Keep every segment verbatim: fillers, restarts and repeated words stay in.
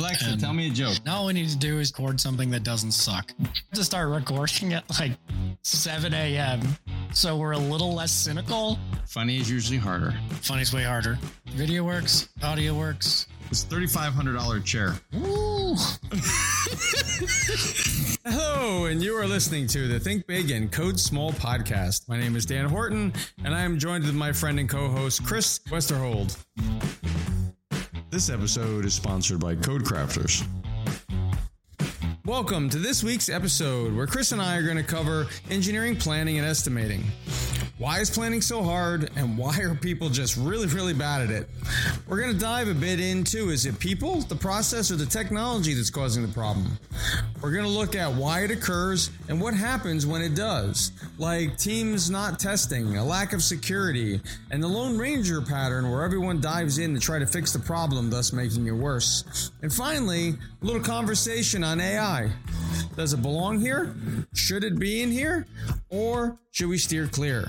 Alexa, And tell me a joke. Now all we need to do is record something that doesn't suck. To start recording at like seven a.m. so we're a little less cynical. Funny is usually harder. Funny's way harder. Video works, audio works. It's a thirty-five hundred dollars chair. Ooh. Hello, and you are listening to the Think Big and Code Small podcast. My name is Dan Horton, and I am joined with my friend and co-host Chris Westerhold. This episode is sponsored by Codecrafters. Welcome to this week's episode, where Chris and I are going to cover engineering planning and estimating. Why is planning so hard, and why are people just really, really bad at it? We're going to dive a bit into, is it people, the process, or the technology that's causing the problem? We're going to look at why it occurs and what happens when it does, like teams not testing, a lack of security, and the Lone Ranger pattern where everyone dives in to try to fix the problem, thus making it worse. And finally, a little conversation on A I. Does it belong here? Should it be in here? Or should we steer clear?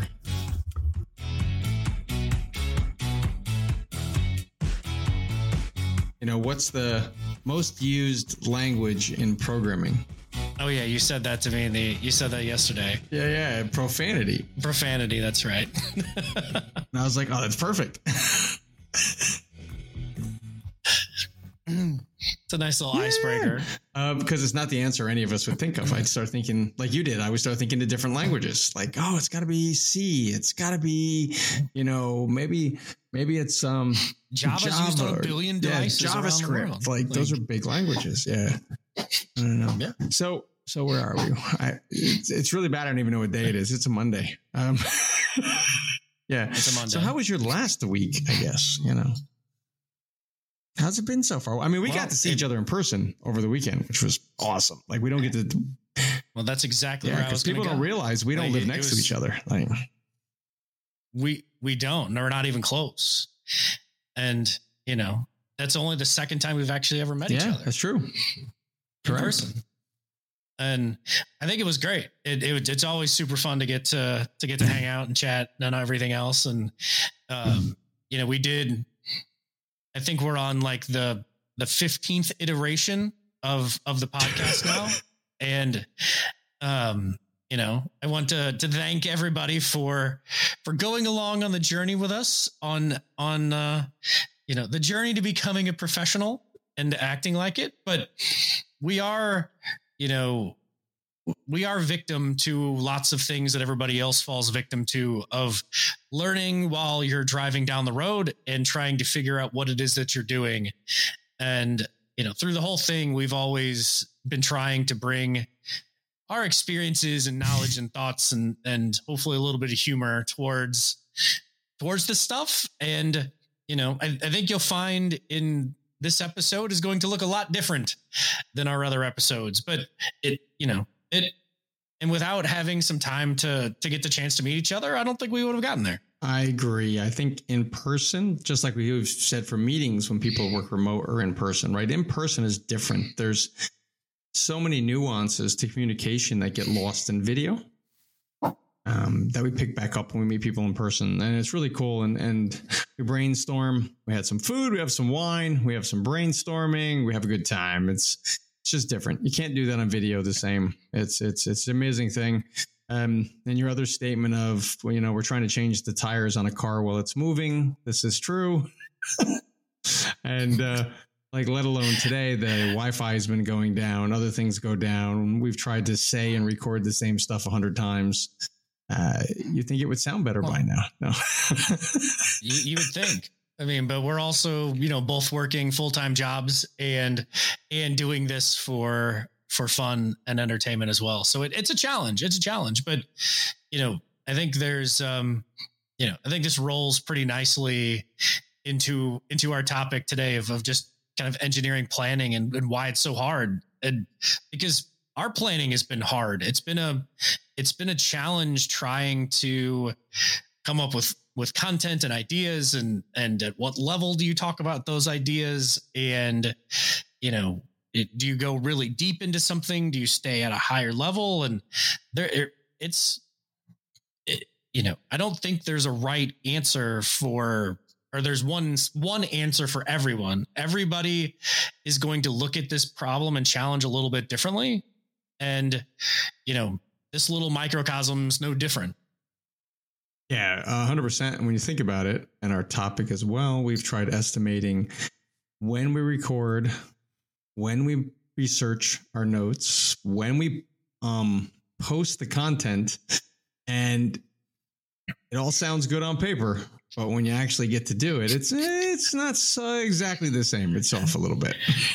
You know, what's the most used language in programming? Oh yeah, you said that to me. The you said that yesterday. Yeah, yeah, profanity. Profanity, that's right. And I was like, oh, that's perfect. It's a nice little yeah. icebreaker. Uh, because it's not the answer any of us would think of. I'd start thinking, like you did, I would start thinking to different languages. Like, oh, it's got to be C. It's got to be, you know, maybe maybe it's um Java's Java used on a billion devices yeah, JavaScript. Around the world. Like, like those are big languages. Yeah. I don't know. Yeah. So so where are we? I, it's, it's really bad. I don't even know what day it is. It's a Monday. Um, yeah. It's a Monday. So how was your last week, I guess, you know? How's it been so far? I mean, we well, got to see it, each other in person over the weekend, which was awesome. Like, we don't get to. Well, that's exactly yeah, where I was people go. don't realize we don't like, live next was, to each other. Like, we we don't. We're not even close. And you know, that's only the second time we've actually ever met yeah, each other. That's true. In Correct. person. And I think it was great. It, it it's always super fun to get to to get to hang out and chat and everything else. And um, you know, we did. I think we're on like the the fifteenth iteration of of the podcast now, and um, you know, I want to to thank everybody for for going along on the journey with us on on uh, you know the journey to becoming a professional and acting like it. But we are, you know. We are victim to lots of things that everybody else falls victim to, of learning while you're driving down the road and trying to figure out what it is that you're doing. And, you know, through the whole thing, we've always been trying to bring our experiences and knowledge and thoughts and, and hopefully a little bit of humor towards, towards this stuff. And, you know, I, I think you'll find in this episode is going to look a lot different than our other episodes, but it, you know, It and without having some time to to get the chance to meet each other, I don't think we would have gotten there. I agree. I think in person, just like we've said for meetings when people work remote or in person, right? In person is different. There's so many nuances to communication that get lost in video um, that we pick back up when we meet people in person. And it's really cool. And, and we brainstorm. We had some food. We have some wine. We have some brainstorming. We have a good time. It's It's just different. You can't do that on video the same. It's it's it's an amazing thing. Um, and your other statement of, well, you know, we're trying to change the tires on a car while it's moving. This is true. and uh, like, let alone today, the Wi-Fi has been going down. Other things go down. We've tried to say and record the same stuff a hundred times. Uh, you think it would sound better oh. by now? No, you, you would think. I mean, but we're also, you know, both working full-time jobs and, and doing this for, for fun and entertainment as well. So it, it's a challenge. It's a challenge, but you know, I think there's, um, you know, I think this rolls pretty nicely into, into our topic today of, of just kind of engineering planning and, and why it's so hard. And because our planning has been hard. It's been a, it's been a challenge trying to come up with with content and ideas, and, and at what level do you talk about those ideas? And, you know, it, do you go really deep into something? Do you stay at a higher level? And there it's, it, you know, I don't think there's a right answer for, or there's one one answer for everyone. Everybody is going to look at this problem and challenge a little bit differently. And, you know, this little microcosm's no different. Yeah, one hundred percent. And when you think about it, and our topic as well, we've tried estimating when we record, when we research our notes, when we um, post the content, and it all sounds good on paper. But when you actually get to do it, it's it's not so exactly the same. It's off a little bit.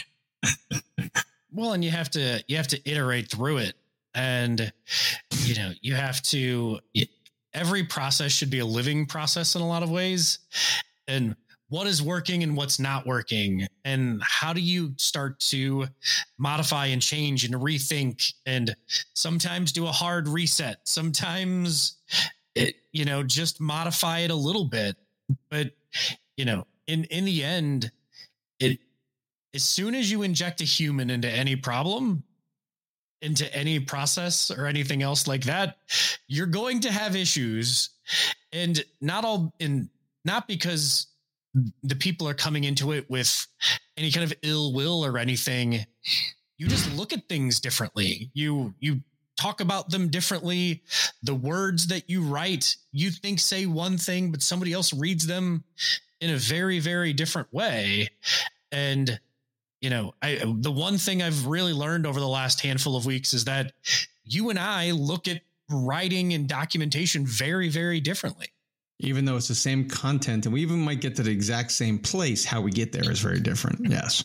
Well, and you have to you have to iterate through it, and you know you have to. Every process should be a living process in a lot of ways, and what is working and what's not working, and how do you start to modify and change and rethink, and sometimes do a hard reset, sometimes it, you know just modify it a little bit, but you know in in the end, it as soon as you inject a human into any problem, into any process or anything else like that, you're going to have issues. And not all in, not because the people are coming into it with any kind of ill will or anything. You just look at things differently. You, you talk about them differently. The words that you write, you think say one thing, but somebody else reads them in a very, very different way. And You know, I, the one thing I've really learned over the last handful of weeks is that you and I look at writing and documentation very, very differently. Even though it's the same content and we even might get to the exact same place, how we get there is very different. Yes.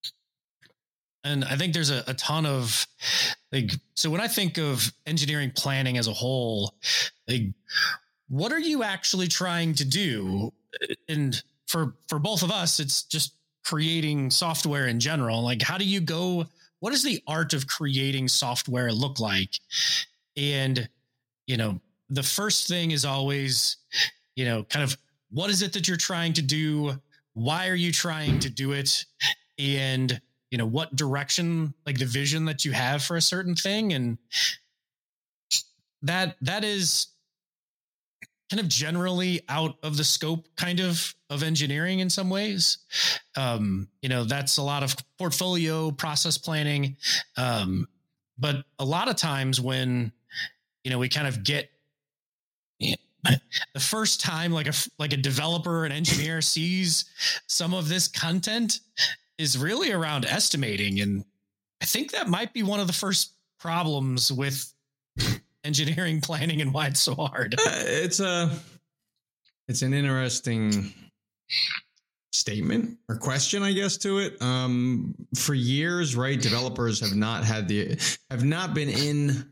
And I think there's a, a ton of like, so when I think of engineering planning as a whole, like, what are you actually trying to do? And for, for both of us, it's just creating software in general. Like, how do you go, what does the art of creating software look like? And, you know, the first thing is always, you know, kind of, what is it that you're trying to do? Why are you trying to do it? And, you know, what direction, like the vision that you have for a certain thing. And that, that is kind of generally out of the scope kind of of engineering in some ways. Um, you know, that's a lot of portfolio process planning. Um, but a lot of times when, you know, we kind of get you know, the first time, like a, like a developer, an engineer sees some of this content is really around estimating. And I think that might be one of the first problems with engineering planning and why it's so hard. Uh, it's a, it's an interesting statement or question, I guess, to it. Um, for years, right, developers have not had the, have not been in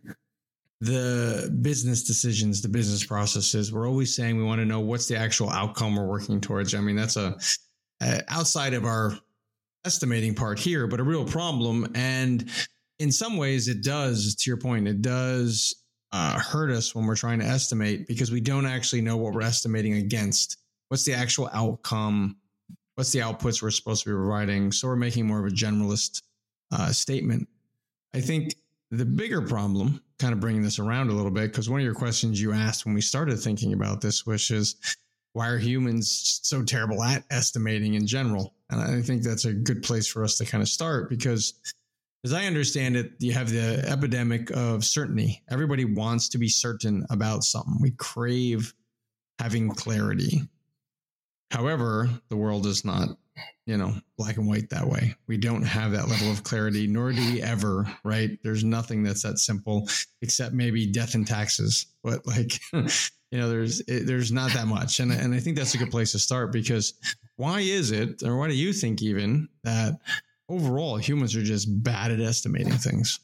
the business decisions, the business processes. We're always saying we want to know what's the actual outcome we're working towards. I mean, that's a, a outside of our estimating part here, but a real problem. And in some ways it does, to your point, it does Uh, hurt us when we're trying to estimate because we don't actually know what we're estimating against. What's the actual outcome? What's the outputs we're supposed to be providing? So we're making more of a generalist uh, statement. I think the bigger problem, kind of bringing this around a little bit, because one of your questions you asked when we started thinking about this, which is, why are humans so terrible at estimating in general? And I think that's a good place for us to kind of start because, as I understand it, you have the epidemic of certainty. Everybody wants to be certain about something. We crave having clarity. However, the world is not, you know, black and white that way. We don't have that level of clarity, nor do we ever, right? There's nothing that's that simple except maybe death and taxes. But like, you know, there's, it, there's not that much. And, and I think that's a good place to start because why is it, or why do you think even that overall, humans are just bad at estimating things?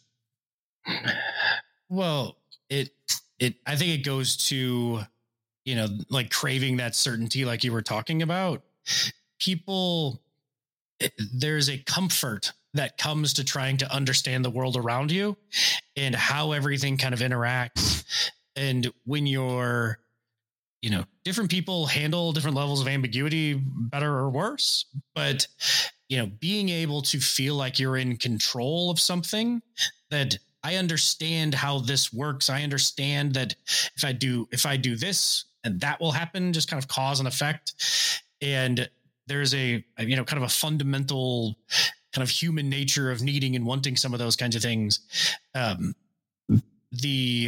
Well, it, it, I think it goes to, you know, like craving that certainty, like you were talking about. People, there's a comfort that comes to trying to understand the world around you and how everything kind of interacts. And when you're, you know, different people handle different levels of ambiguity better or worse, but you know, being able to feel like you're in control of something, that I understand how this works. I understand that if I do, if I do this and that will happen, just kind of cause and effect. And there's a, you know, kind of a fundamental kind of human nature of needing and wanting some of those kinds of things. Um, the,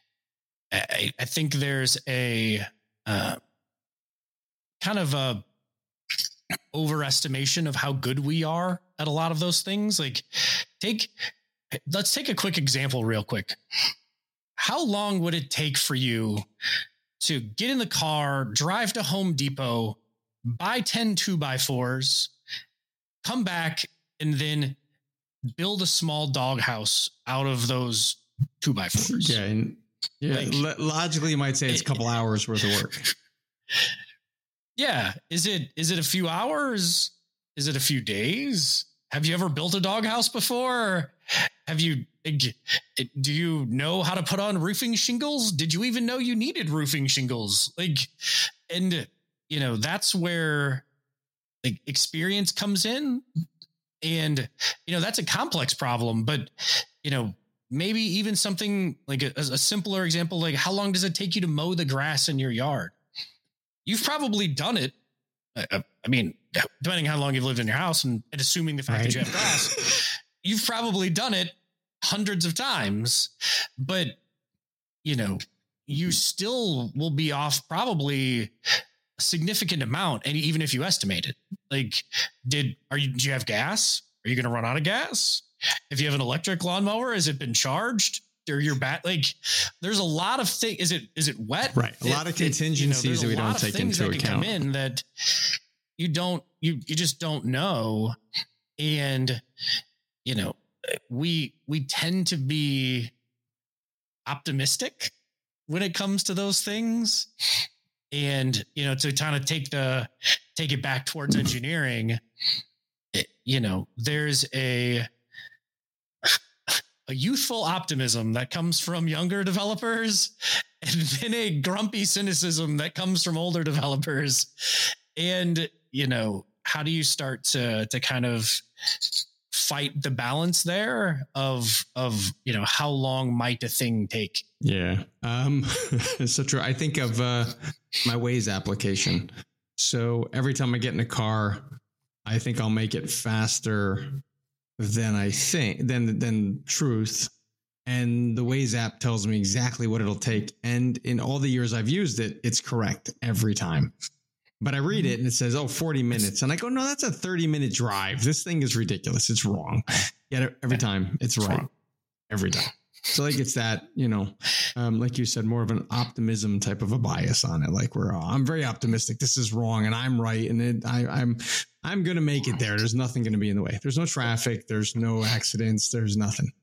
I, I think there's a uh, kind of a overestimation of how good we are at a lot of those things. Like take, let's take a quick example real quick. How long would it take for you to get in the car, drive to Home Depot, buy ten two by fours, come back, and then build a small doghouse out of those two by fours? Yeah. And yeah. Like, logically, you might say it's a couple it, hours worth of work. Yeah. Is it, is it a few hours? Is it a few days? Have you ever built a doghouse before? Have you, do you know how to put on roofing shingles? Did you even know you needed roofing shingles? Like, and you know, that's where like experience comes in. And, you know, that's a complex problem, but, you know, maybe even something like a, a simpler example, like how long does it take you to mow the grass in your yard? You've probably done it. I, I mean, depending on how long you've lived in your house and, and assuming the fact right. that you have grass, you've probably done it hundreds of times, but you know, you still will be off probably a significant amount. And even if you estimate it, like, did, are you, do you have gas? Are you going to run out of gas? If you have an electric lawnmower, has it been charged? Or your bat, like there's a lot of things. Is it, is it wet? Right. A it, lot of contingencies it, you know, that we don't take into that account. Come in that you don't, you, you just don't know. And, you know, we, we tend to be optimistic when it comes to those things. And, you know, to kind of take the, take it back towards engineering, it, you know, there's a, a youthful optimism that comes from younger developers and then a grumpy cynicism that comes from older developers. And, you know, how do you start to, to kind of fight the balance there of, of, you know, how long might a thing take? Yeah. Um, it's so true. I think of, uh, my Waze application. So every time I get in a car, I think I'll make it faster than I think, than, than truth. And the Waze app tells me exactly what it'll take. And in all the years I've used it, it's correct every time. But I read it and it says, oh, forty minutes. And I go, no, that's a thirty minute drive. This thing is ridiculous. It's wrong. Yet every time it's right. Every time. So like it's that, you know, um, like you said, more of an optimism type of a bias on it. Like we're, oh, I'm very optimistic. This is wrong. And I'm right. And it, I, I'm, I'm going to make it there. There's nothing going to be in the way. There's no traffic. There's no accidents. There's nothing.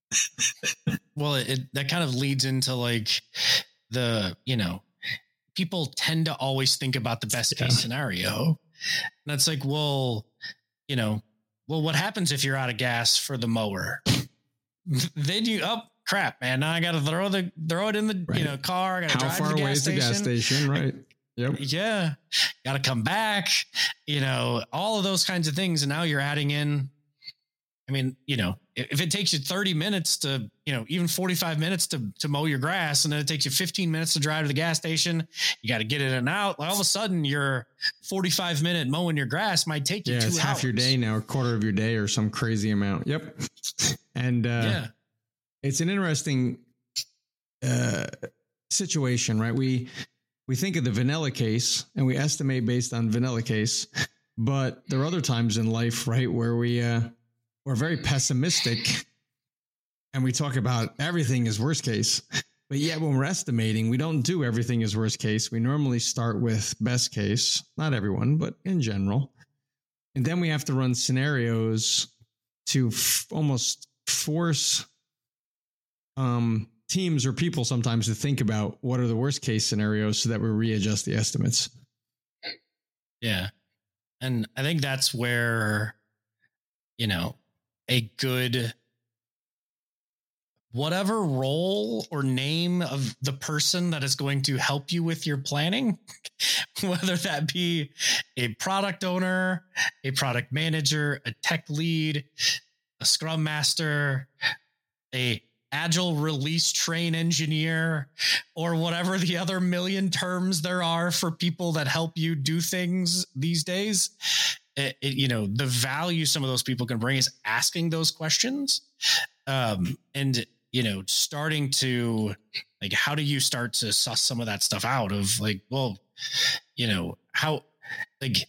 Well, it, that kind of leads into like the, you know, people tend to always think about the best case yeah. scenario. And that's like, well, you know, well, what happens if you're out of gas for the mower? Then you, oh crap, man. Now I got to throw the, throw it in the, right. you know, car. I got to drive far to the away gas is the station. gas station, right? Yep. Yeah. Got to come back, you know, all of those kinds of things. And now you're adding in, I mean, you know, if it takes you thirty minutes to, you know, even forty-five minutes to, to mow your grass, and then it takes you fifteen minutes to drive to the gas station, you got to get in and out. All of a sudden your forty-five minute mowing your grass might take you yeah, two it's hours. Half your day now, a quarter of your day or some crazy amount. Yep. And, uh, yeah. It's an interesting, uh, situation, right? We, we think of the vanilla case and we estimate based on vanilla case, but there are other times in life, right, where we, uh, we're very pessimistic and we talk about everything is worst case, but yet when we're estimating, we don't do everything as worst case. We normally start with best case, not everyone, but in general. And then we have to run scenarios to f- almost force, um, teams or people sometimes to think about what are the worst case scenarios so that we readjust the estimates. Yeah. And I think that's where, you know, a good, whatever role or name of the person that is going to help you with your planning, whether that be a product owner, a product manager, a tech lead, a scrum master, a agile release train engineer, or whatever the other million terms there are for people that help you do things these days. It, it, you know, the value some of those people can bring is asking those questions. Um, and, you know, starting to like, how do you start to suss some of that stuff out of like, well, you know, how like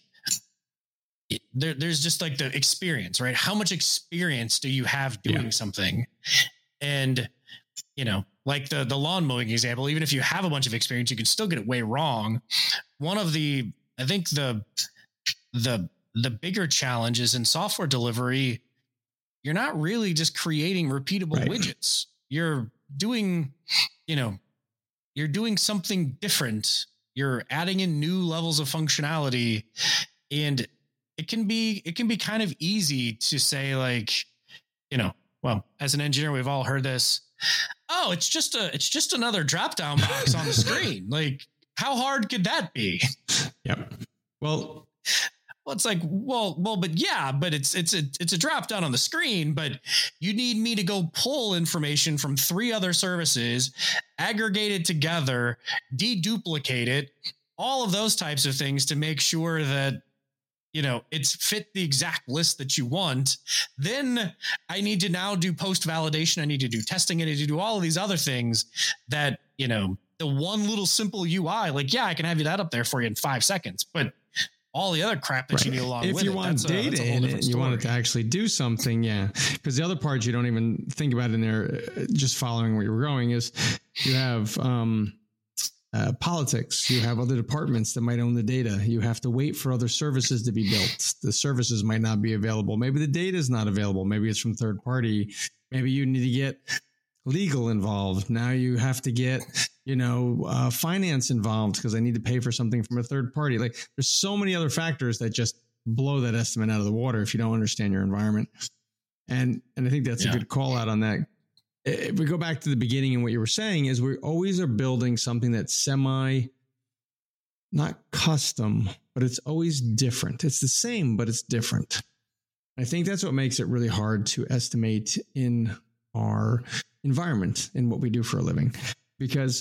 it, there, there's just like the experience, right? How much experience do you have doing yeah. something? And, you know, like the, the lawn mowing example, even if you have a bunch of experience, you can still get it way wrong. One of the, I think the, the, the bigger challenge is in software delivery, you're not really just creating repeatable right. widgets. You're doing, you know, you're doing something different. You're adding in new levels of functionality, and it can be, it can be kind of easy to say like, you know, well, as an engineer, we've all heard this. Oh, it's just a, it's just another drop-down box on the screen. Like, how hard could that be? Yep. Well, well, it's like, well, well, but yeah, but it's, it's a, it's a drop-down on the screen, but you need me to go pull information from three other services, aggregate it together, deduplicate it, all of those types of things to make sure that, you know, it's fit the exact list that you want. Then I need to now do post validation. I need to do testing. I need to do all of these other things that, you know, the one little simple U I, like, yeah, I can have you that up there for you in five seconds, but all the other crap that right. you need along if with you it, want that's data a, in it, you want it to actually do something. Yeah. Because the other part you don't even think about in there, just following where you're going, is you have, um, Uh, politics. You have other departments that might own the data. You have to wait for other services to be built. The services might not be available. Maybe the data is not available. Maybe it's from third party. Maybe you need to get legal involved. Now you have to get, you know, uh, finance involved because I need to pay for something from a third party. Like, there's so many other factors that just blow that estimate out of the water if you don't understand your environment. And, and I think that's yeah. a good call out on that. If we go back to the beginning and what you were saying is we always are building something that's semi, not custom, but it's always different. It's the same, but it's different. I think that's what makes it really hard to estimate in our environment, in what we do for a living, because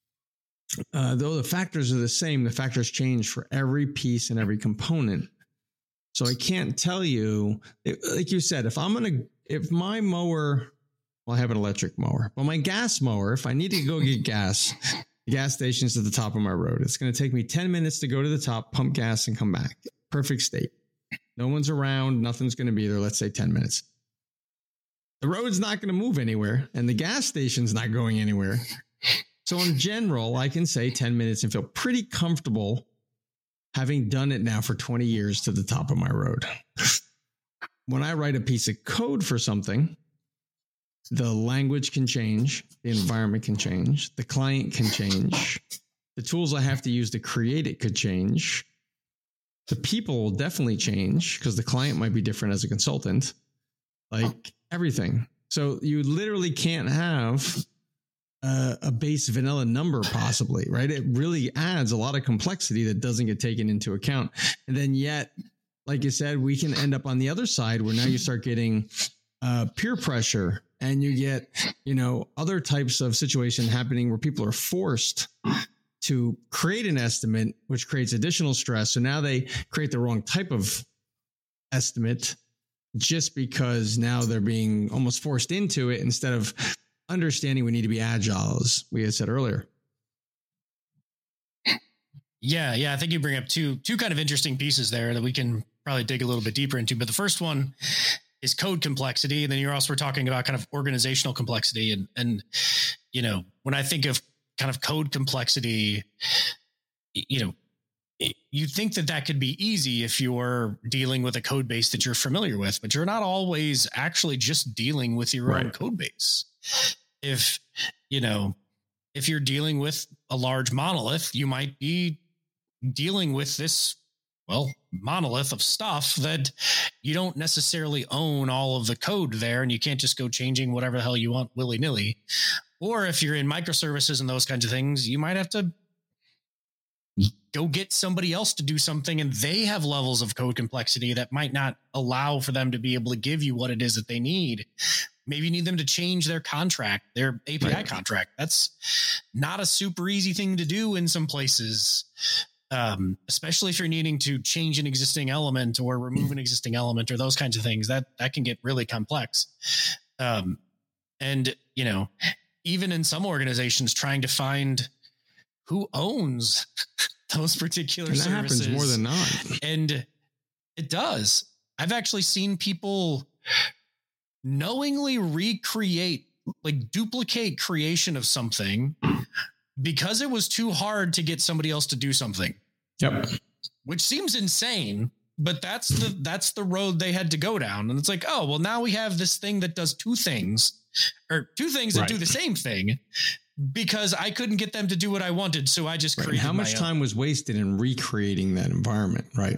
uh, though the factors are the same, the factors change for every piece and every component. So I can't tell you, like you said, if I'm going to, if my mower, well, I have an electric mower, but my gas mower, if I need to go get gas, the gas station's at the top of my road. It's going to take me ten minutes to go to the top, pump gas, and come back. Perfect state. No one's around. Nothing's going to be there. Let's say ten minutes. The road's not going to move anywhere, and the gas station's not going anywhere. So in general, I can say ten minutes and feel pretty comfortable having done it now for twenty years to the top of my road. When I write a piece of code for something, the language can change, the environment can change, the client can change, the tools I have to use to create it could change. The people will definitely change because the client might be different as a consultant, like everything. So you literally can't have a, a base vanilla number possibly, right? It really adds a lot of complexity that doesn't get taken into account. And then yet, like you said, we can end up on the other side where now you start getting uh, peer pressure. And you get, you know, other types of situation happening where people are forced to create an estimate, which creates additional stress. So now they create the wrong type of estimate just because now they're being almost forced into it instead of understanding we need to be agile, as we had said earlier. Yeah, yeah. I think you bring up two two kind of interesting pieces there that we can probably dig a little bit deeper into. But the first one is code complexity. And then you're also talking about kind of organizational complexity. And, and, you know, when I think of kind of code complexity, you know, you think that that could be easy if you're dealing with a code base that you're familiar with, but you're not always actually just dealing with your right. own code base. If, you know, if you're dealing with a large monolith, you might be dealing with this, well, monolith of stuff that you don't necessarily own all of the code there, and you can't just go changing whatever the hell you want willy-nilly. Or if you're in microservices and those kinds of things, you might have to go get somebody else to do something, and they have levels of code complexity that might not allow for them to be able to give you what it is that they need. maybe you need them to change their contract, their A P I Right. contract. That's not a super easy thing to do in some places. Um, especially if you're needing to change an existing element or remove an existing element or those kinds of things, that, that can get really complex. Um, and, you know, even in some organizations trying to find who owns those particular And that services. happens more than not. And it does. I've actually seen people knowingly recreate, like duplicate creation of something because it was too hard to get somebody else to do something. Yep. Which seems insane, but that's the that's the road they had to go down. And it's like, oh, well, now we have this thing that does two things or two things that Right. do the same thing because I couldn't get them to do what I wanted. So I just Right. created How much my time own. was wasted in recreating that environment, right?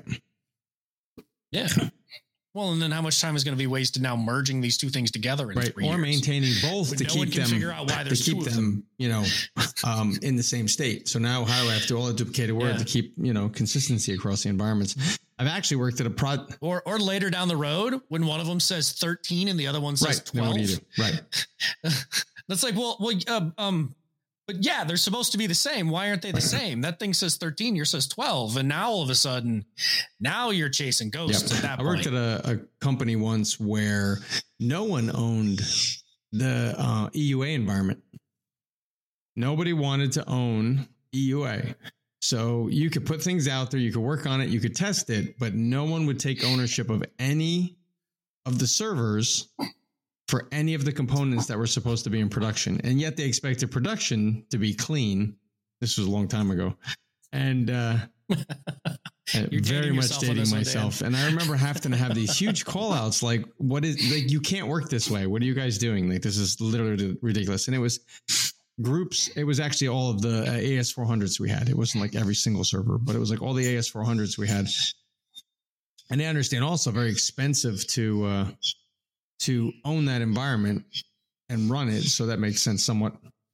Yeah. Well, and then how much time is going to be wasted now merging these two things together in Right. three Or years? maintaining both When to no one keep can them figure out why to there's keep two of them, you know, um, in the same state. So now how do I have to do all the duplicated work Yeah. to keep, you know, consistency across the environments? I've actually worked at a pro. Or or later down the road when one of them says thirteen and the other one says Right. Then what twelve. do you do? Right. That's like, well, well, um, um, but yeah, they're supposed to be the same. Why aren't they the same? That thing says thirteen, yours says twelve. And now all of a sudden, now you're chasing ghosts Yep. at that I worked point. at a, a company once where no one owned the uh, E U A environment. Nobody wanted to own E U A. So you could put things out there, you could work on it, you could test it, but no one would take ownership of any of the servers for any of the components that were supposed to be in production. And yet they expected production to be clean. This was a long time ago. And, uh, You're very dating much yourself on dating this one, myself. And I remember having to have these huge call outs like, what is, like, you can't work this way. What are you guys doing? Like, this is literally ridiculous. And it was groups. It was actually all of the uh, A S four hundreds we had. It wasn't like every single server, but it was like all the A S four hundreds we had. And they understand also very expensive to, uh, to own that environment and run it. So that makes sense somewhat.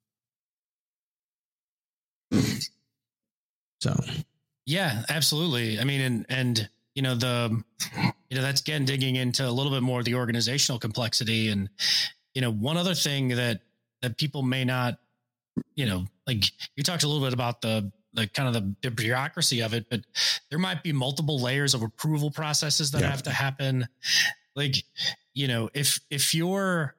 So, Yeah, absolutely. I mean, and, and, you know, the, you know, that's again, digging into a little bit more of the organizational complexity. And, you know, one other thing that, that people may not, you know, like you talked a little bit about the, the kind of the, the bureaucracy of it, but there might be multiple layers of approval processes that Yeah. have to happen. Like, you know, if, if you're,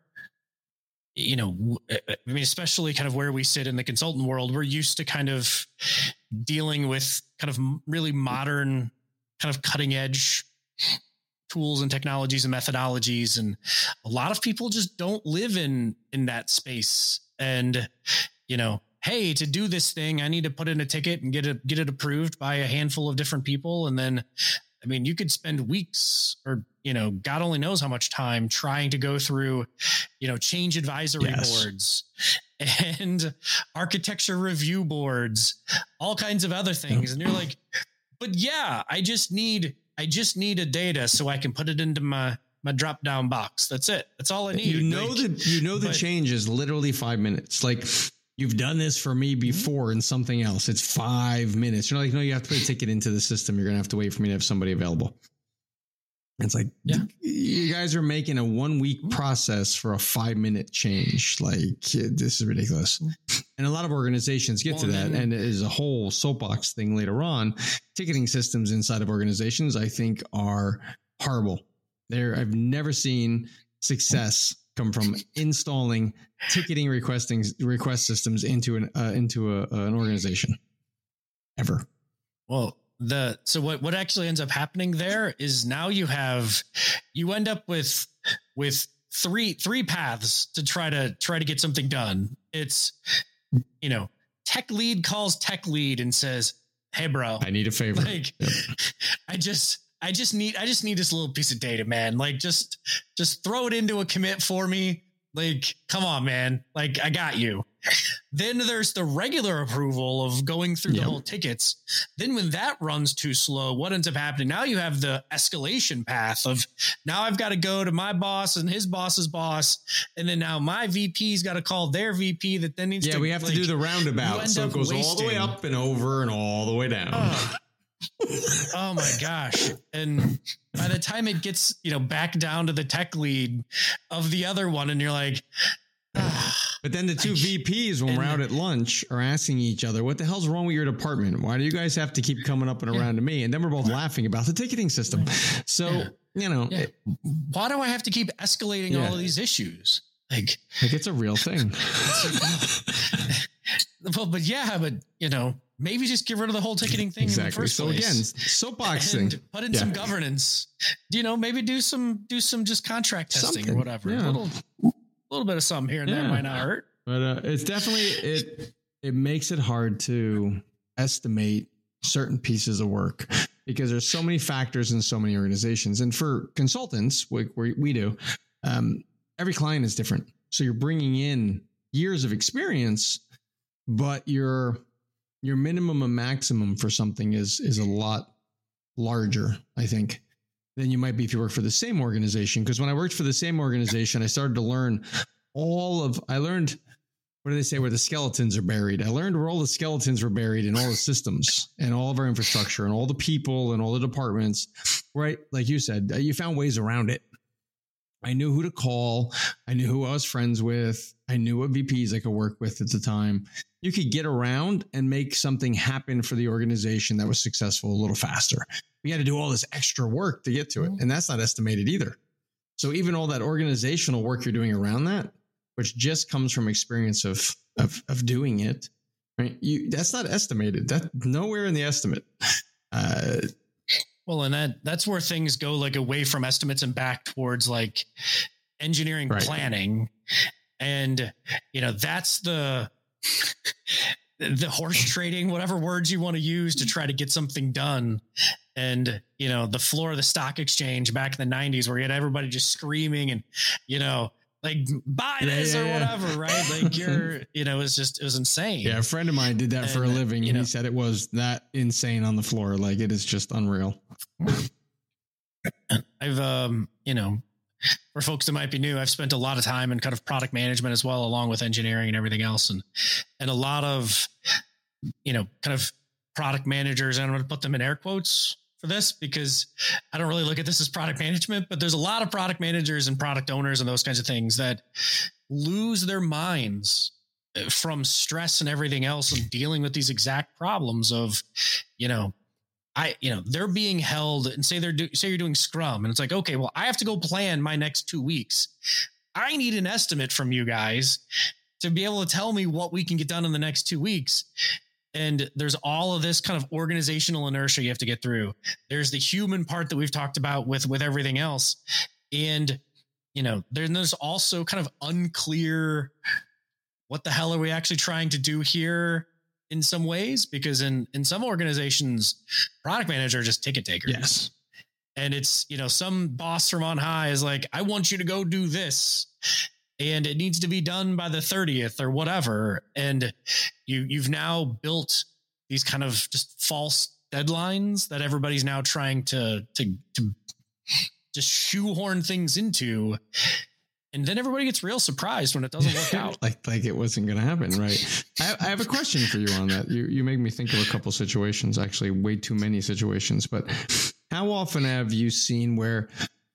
you know, I mean, especially kind of where we sit in the consultant world, we're used to kind of dealing with kind of really modern, kind of cutting edge tools and technologies and methodologies. And a lot of people just don't live in, in that space. And, you know, hey, to do this thing, I need to put in a ticket and get it, get it approved by a handful of different people. And then, I mean, you could spend weeks or, you know, God only knows how much time trying to go through, you know, change advisory Yes. boards and architecture review boards, all kinds of other things. And you're like, but yeah, I just need, I just need a data so I can put it into my, my drop down box. That's it. That's all I need. you know, Like, that you know, the but- change is literally five minutes. Like, you've done this for me before in something else. It's five minutes. You're like, no, you have to put a ticket into the system. You're going to have to wait for me to have somebody available. It's like, Yeah. you guys are making a one week process for a five minute change. Like, this is ridiculous. And a lot of organizations get Well, to that. then- And it is a whole soapbox thing later on. Ticketing systems inside of organizations, I think, are horrible. There, I've never seen success come from installing ticketing requesting request systems into an uh, into a, an organization ever. Well, the so what what actually ends up happening there is now you have you end up with with three three paths to try to try to get something done. It's, you know, tech lead calls tech lead and says, "Hey, bro, I need a favor." like Yep. I just I just need I just need this little piece of data, man. Like just just throw it into a commit for me. Like, come on, man. Like, I got you. Then there's the regular approval of going through Yep. the whole tickets. Then when that runs too slow, what ends up happening? Now you have the escalation path of now I've got to go to my boss and his boss's boss. And then now my V P's got to call their V P that then needs Yeah, to. we have like, to do the you roundabout. end So up it goes all the way wasting- up and over and all the way down. Ugh. Oh my gosh. And by the time it gets, you know, back down to the tech lead of the other one, and you're like, ah, but then the two I, V Ps, when we're out at lunch, are asking each other, what the hell's wrong with your department? Why do you guys have to keep coming up and around yeah. to me? And then we're both laughing about the ticketing system. So, yeah. you know, yeah. it, why do I have to keep escalating yeah. all of these issues? Like, like it's a real thing. Well, but yeah, but you know, maybe just get rid of the whole ticketing thing. Exactly. In the first so place. Again, soapboxing. Put in yeah. some governance. You know, maybe do some do some just contract testing something. or whatever. Yeah. A little, a little bit of something here and yeah. there might not hurt. But uh, it's definitely it. It makes it hard to estimate certain pieces of work because there's so many factors in so many organizations. And for consultants, we we, we do. Um, every client is different, so you're bringing in years of experience, but your your minimum and maximum for something is is a lot larger, I think, than you might be if you work for the same organization. Because when I worked for the same organization, I started to learn all of, I learned, what do they say, where the skeletons are buried? I learned where all the skeletons were buried in all the systems and all of our infrastructure and all the people and all the departments, right? Like you said, you found ways around it. I knew who to call. I knew who I was friends with. I knew what V Ps I could work with at the time. You could get around and make something happen for the organization that was successful a little faster. We had to do all this extra work to get to it. And that's not estimated either. So even all that organizational work you're doing around that, which just comes from experience of, of, of doing it, right? You, that's not estimated. That's nowhere in the estimate. Uh, Well, and that that's where things go like away from estimates and back towards like engineering right. planning. And, you know, that's the the horse trading, whatever words you want to use to try to get something done. And, you know, the floor of the stock exchange back in the nineties where you had everybody just screaming and, you know, like buy this yeah, yeah, or whatever, yeah. right? Like you're, you know, it was just, it was insane. Yeah. A friend of mine did that and, for a living and know, he said it was that insane on the floor. Like it is just unreal. I've, um, you know, for folks that might be new, I've spent a lot of time in kind of product management as well, along with engineering and everything else. And, and a lot of, you know, kind of product managers, and I'm going to put them in air quotes for this because I don't really look at this as product management, but there's a lot of product managers and product owners and those kinds of things that lose their minds from stress and everything else and dealing with these exact problems of, you know, I, you know, they're being held and say they're do, say you're doing Scrum and it's like, okay, well, I have to go plan my next two weeks. I need an estimate from you guys to be able to tell me what we can get done in the next two weeks. And there's all of this kind of organizational inertia you have to get through. There's the human part that we've talked about with, with everything else. And, you know, there's also kind of unclear, what the hell are we actually trying to do here in some ways? Because in, in some organizations, product managers are just ticket takers. Yes. And it's, you know, some boss from on high is like, I want you to go do this. And it needs to be done by the thirtieth or whatever. And you, you've now built these kind of just false deadlines that everybody's now trying to, to, to just shoehorn things into. And then everybody gets real surprised when it doesn't work out. like, like it wasn't going to happen. Right. I, I have a question for you on that. You, you make me think of a couple situations, actually way too many situations, but how often have you seen where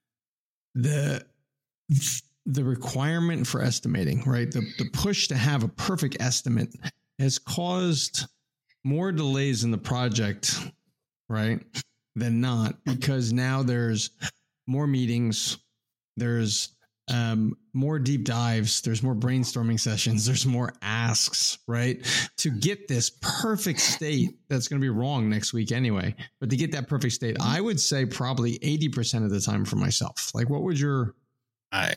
the, the requirement for estimating, right? The, the push to have a perfect estimate has caused more delays in the project, right? Than not, because now there's more meetings, there's um, more deep dives, there's more brainstorming sessions, there's more asks, right? To get this perfect state that's going to be wrong next week anyway. But to get that perfect state, I would say probably eighty percent of the time for myself. Like, what would your... I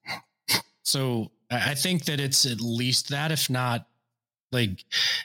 So I think that it's at least that, if not like,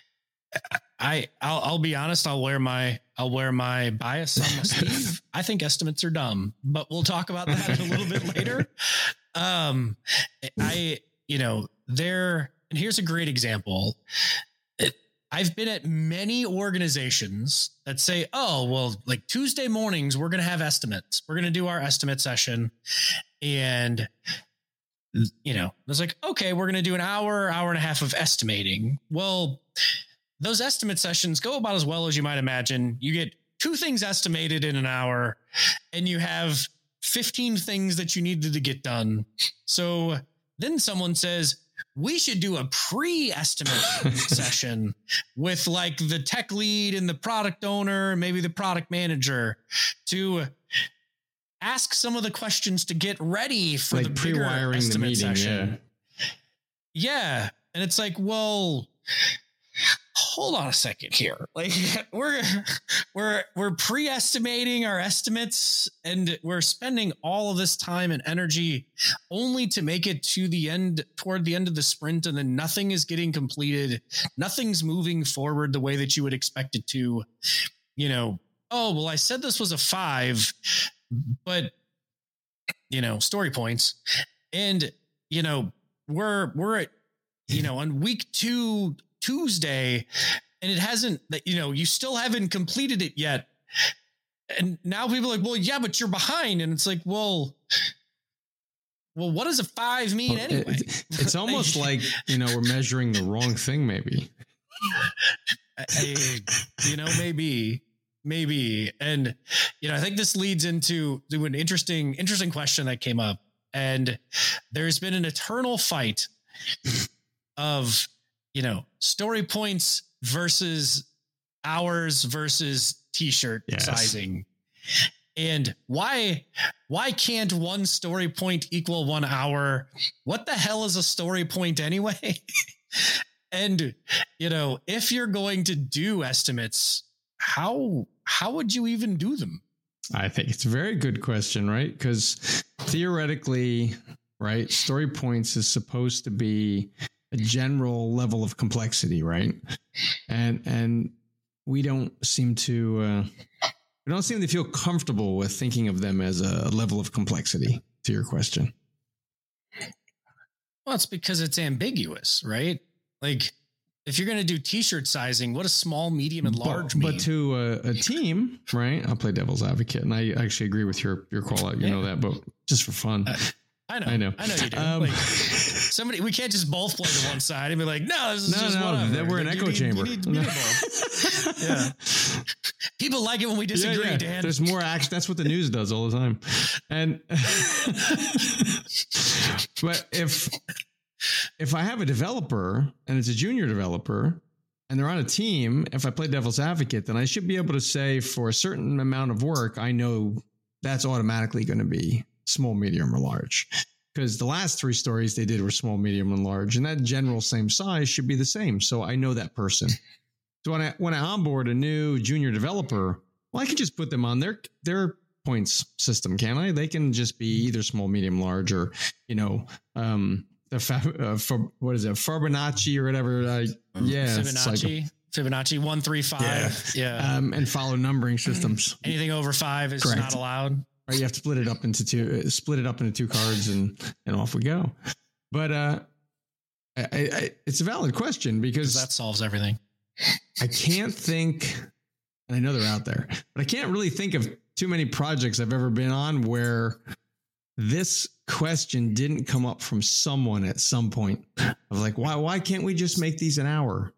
I, I'll, I'll be honest. I'll wear my, I'll wear my bias on my sleeve. I think estimates are dumb, but we'll talk about that a little bit later. Um, I, you know, there, and here's a great example. It, I've been at many organizations that say, oh, well, like Tuesday mornings, we're going to have estimates. We're going to do our estimate session. And, you know, I was like, okay, we're going to do an hour, hour and a half of estimating. Well, those estimate sessions go about as well as you might imagine. You get two things estimated in an hour and you have fifteen things that you needed to get done. So then someone says, we should do a pre-estimate session with like the tech lead and the product owner, maybe the product manager, to ask some of the questions to get ready for like the bigger pre-wiring estimate the meeting. session. Yeah. Yeah. And it's like, well, hold on a second here. Like we're, we're, we're pre-estimating our estimates and we're spending all of this time and energy only to make it to the end, toward the end of the sprint. And then nothing is getting completed. Nothing's moving forward the way that you would expect it to, you know. Oh, well, I said this was a five, but you know, story points. And, you know, we're, we're at, you know, on week two, Tuesday, and it hasn't, that, you know, you still haven't completed it yet. And now people are like, well, yeah, but you're behind. And it's like, well, well, what does a five mean Well, anyway? It, it's almost like, you know, we're measuring the wrong thing, maybe. I, you know, maybe, maybe. And, you know, I think this leads into to an interesting, interesting question that came up. And there's been an eternal fight of, you know, story points versus hours versus t-shirt Yes. sizing. And why, why can't one story point equal one hour? What the hell is a story point anyway? And, you know, if you're going to do estimates, how, how would you even do them? I think it's a very good question, right? Because theoretically, right, story points is supposed to be a general level of complexity, right? And and we don't seem to uh, we don't seem to feel comfortable with thinking of them as a level of complexity. To your question, Well, it's because it's ambiguous, right? Like, if you're going to do t-shirt sizing, what does small, medium, and large but, mean? but to a, a team, right? I'll play devil's advocate, and I actually agree with your your call out. You Yeah. know that, but just for fun. Uh, I know, I know. I know you do. Um, like, somebody, we can't just both play to one side and be like, no, this is No, just no, whatever. that we're an Like, you echo need- chamber. You need to be both. Yeah. People like it when we disagree, Yeah, yeah. Dan. There's more action. That's what the news does all the time. And but if if I have a developer and it's a junior developer and they're on a team, if I play devil's advocate, then I should be able to say for a certain amount of work, I know that's automatically going to be small, medium, or large. Because the last three stories they did were small, medium, and large, and that general same size should be the same. So I know that person. So when I when I onboard a new junior developer, well, I can just put them on their their points system, can I? They can just be either small, medium, large, or you know, um, the fa- uh, for, what is it, Fibonacci or whatever? Uh, yeah, it's like- Fibonacci, Fibonacci one three five. Yeah. yeah. um, and follow numbering systems. Anything over five is Correct. not allowed. Right, you have to split it up into two, uh, split it up into two cards, and and off we go. But uh, I, I, it's a valid question because That solves everything. I can't think, and I know they're out there, but I can't really think of too many projects I've ever been on where this question didn't come up from someone at some point of like, why why can't we just make these an hour?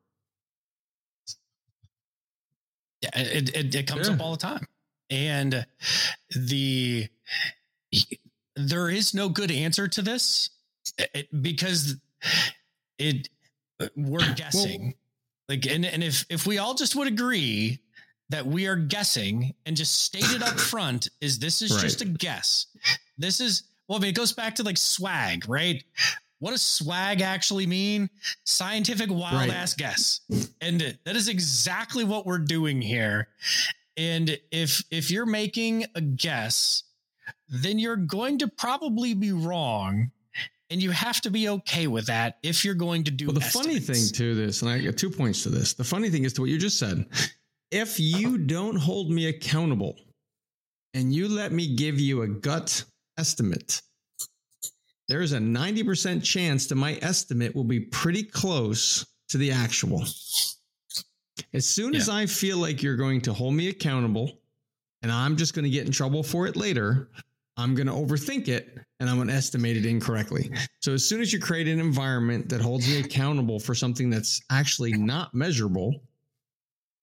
Yeah, it it, it comes Yeah. up all the time, and the there is no good answer to this it, because it we're guessing. Like, and, and if, if we all just would agree that we are guessing and just state it up front is this is Right. just a guess. This is, well, I mean, it goes back to like swag, right? What does swag actually mean? Scientific wild Right. ass guess. And that is exactly what we're doing here. And if, if you're making a guess, then you're going to probably be wrong. And you have to be okay with that if you're going to do. Well, the funny thing to this, and I got two points to this. The funny thing is to what you just said. If you don't hold me accountable and you let me give you a gut estimate, there's a ninety percent chance that my estimate will be pretty close to the actual. As soon as Yeah. I feel like you're going to hold me accountable and I'm just going to get in trouble for it later, I'm going to overthink it and I'm going to estimate it incorrectly. So as soon as you create an environment that holds me accountable for something that's actually not measurable,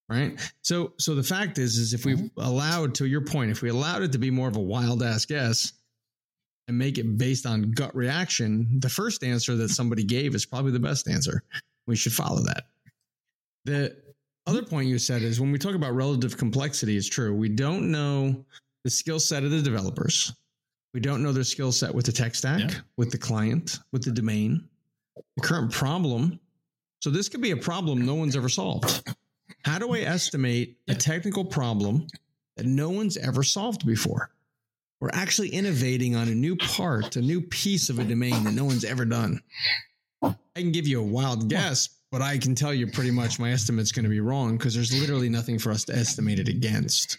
Right. So, so the fact is, is if we Mhm. allowed, to your point, if we allowed it to be more of a wild ass guess and make it based on gut reaction, the first answer that somebody gave is probably the best answer. We should follow that. The other point you said is when we talk about relative complexity, it's true. We don't know the skill set of the developers. We don't know their skill set with the tech stack, Yeah. with the client, with the domain, the current problem. So this could be a problem no one's ever solved. How do I estimate a technical problem that no one's ever solved before? We're actually innovating on a new part, a new piece of a domain that no one's ever done. I can give you a wild guess, but I can tell you pretty much my estimate's going to be wrong because there's literally nothing for us to estimate it against.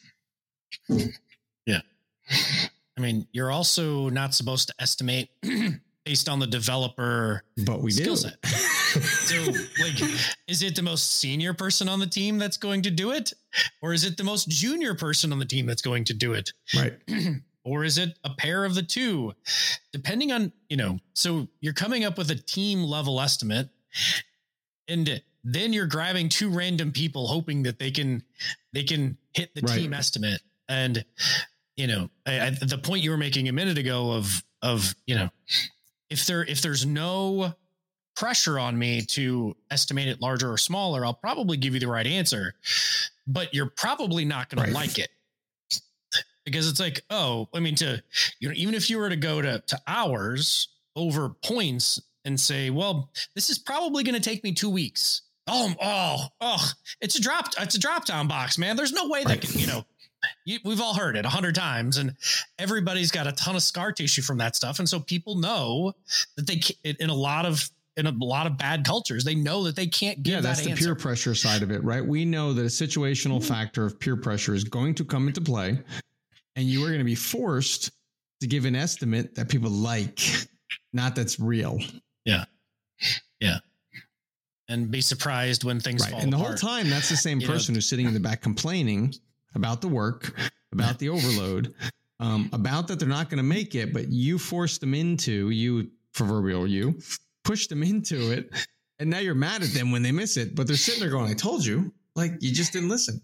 Yeah. I mean, you're also not supposed to estimate based on the developer But we skill do. set. So, like, is it the most senior person on the team that's going to do it? Or is it the most junior person on the team that's going to do it? Right. Or is it a pair of the two? Depending on, you know, so you're coming up with a team level estimate, and then you're grabbing two random people hoping that they can they can hit the Right. team estimate. And, you know, I, I, the point you were making a minute ago of of, you know, if there if there's no pressure on me to estimate it larger or smaller, I'll probably give you the right answer, but you're probably not going Right. to like it. Because it's like, oh, I mean, to, you know, even if you were to go to, to hours over points and say, well, this is probably going to take me two weeks. Oh, oh, oh, it's a drop. It's a drop down box, man. There's no way that can, you know, you, we've all heard it a hundred times and everybody's got a ton of scar tissue from that stuff. And so people know that they can, in a lot of, in a lot of bad cultures, they know that they can't give Yeah, that that's the answer. peer pressure side of it, right? We know that a situational factor of peer pressure is going to come into play, and you are going to be forced to give an estimate that people like, not that's real. Yeah. Yeah. And be surprised when things Right. fall And the apart. whole time, that's the same You know, person who's sitting in the back complaining about the work, about the overload, um, about that they're not going to make it, but you forced them into, you, proverbial you, pushed them into it. And now you're mad at them when they miss it, but they're sitting there going, I told you, like, you just didn't listen.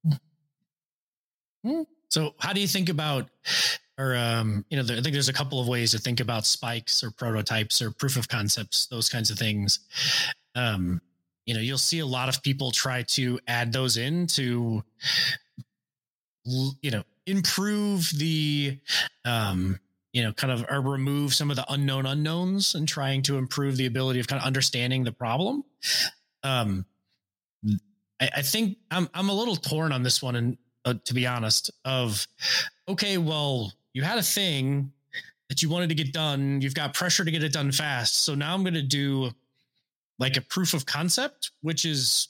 So how do you think about, or, um, you know, there, I think there's a couple of ways to think about spikes or prototypes or proof of concepts, those kinds of things. Um, you know, you'll see a lot of people try to add those in to, you know, improve the, um, you know, kind of or remove some of the unknown unknowns and trying to improve the ability of kind of understanding the problem. Um, I, I think I'm, I'm a little torn on this one. And uh, to be honest of, okay, well, you had a thing that you wanted to get done. You've got pressure to get it done fast. So now I'm going to do like a proof of concept, which is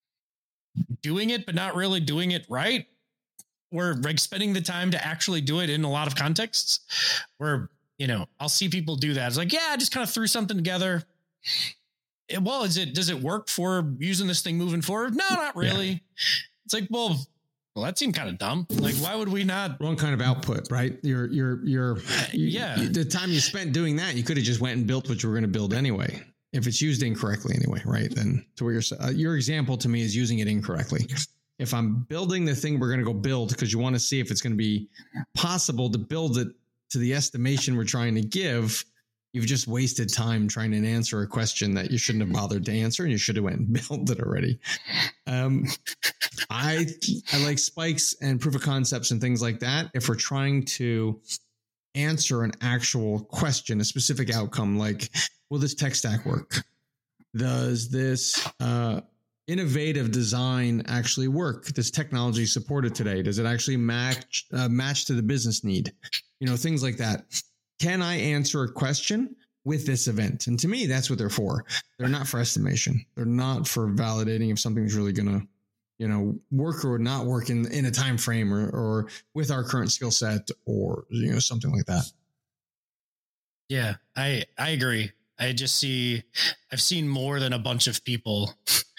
doing it, but not really doing it right. We're like spending the time to actually do it in a lot of contexts where, you know, I'll see people do that. It's like, yeah, I just kind of threw something together. It, well, is it, does it work for using this thing moving forward? No, not really. Yeah. It's like, well, well, that seemed kind of dumb. Like, why would we not? Wrong kind of output, right? You're, you're, you're, you, yeah. You, the time you spent doing that, you could have just went and built what you were going to build anyway. If it's used incorrectly anyway, right? Then to where you're, uh, your example to me is using it incorrectly. If I'm building the thing we're going to go build because you want to see if it's going to be possible to build it to the estimation we're trying to give, you've just wasted time trying to answer a question that you shouldn't have bothered to answer, and you should have went and built it already. Um, I I like spikes and proof of concepts and things like that. If we're trying to answer an actual question, a specific outcome, like, will this tech stack work? Does this uh, innovative design actually work? Does technology support it today? Does it actually match uh, match to the business need? You know, things like that. Can I answer a question with this event? And to me, that's what they're for. They're not for estimation. They're not for validating if something's really going to, you know, work or not work in, in a time frame or, or with our current skill set or, you know, something like that. Yeah, I, I agree. I just see, I've seen more than a bunch of people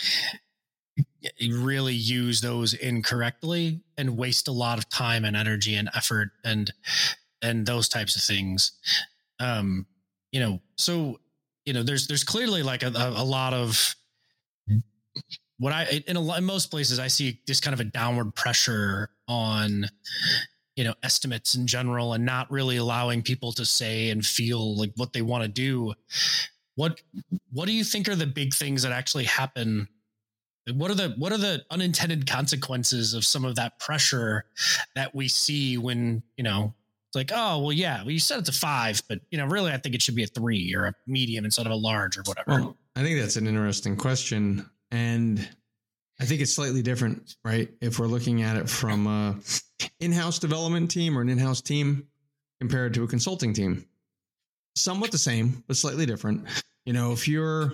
really use those incorrectly and waste a lot of time and energy and effort and, and those types of things. Um, you know, so, you know, there's, there's clearly like a, a lot of what I, in, a, in most places, I see just kind of a downward pressure on, you know, estimates in general, and not really allowing people to say and feel like what they want to do. What, what do you think are the big things that actually happen? What are the, what are the unintended consequences of some of that pressure that we see when, you know, it's like, oh, well, yeah, well, you said it's a five, but, you know, really, I think it should be a three or a medium instead of a large or whatever. Well, I think that's an interesting question. And I think it's slightly different, right? If we're looking at it from a in-house development team or an in-house team compared to a consulting team, somewhat the same, but slightly different. You know, if you're,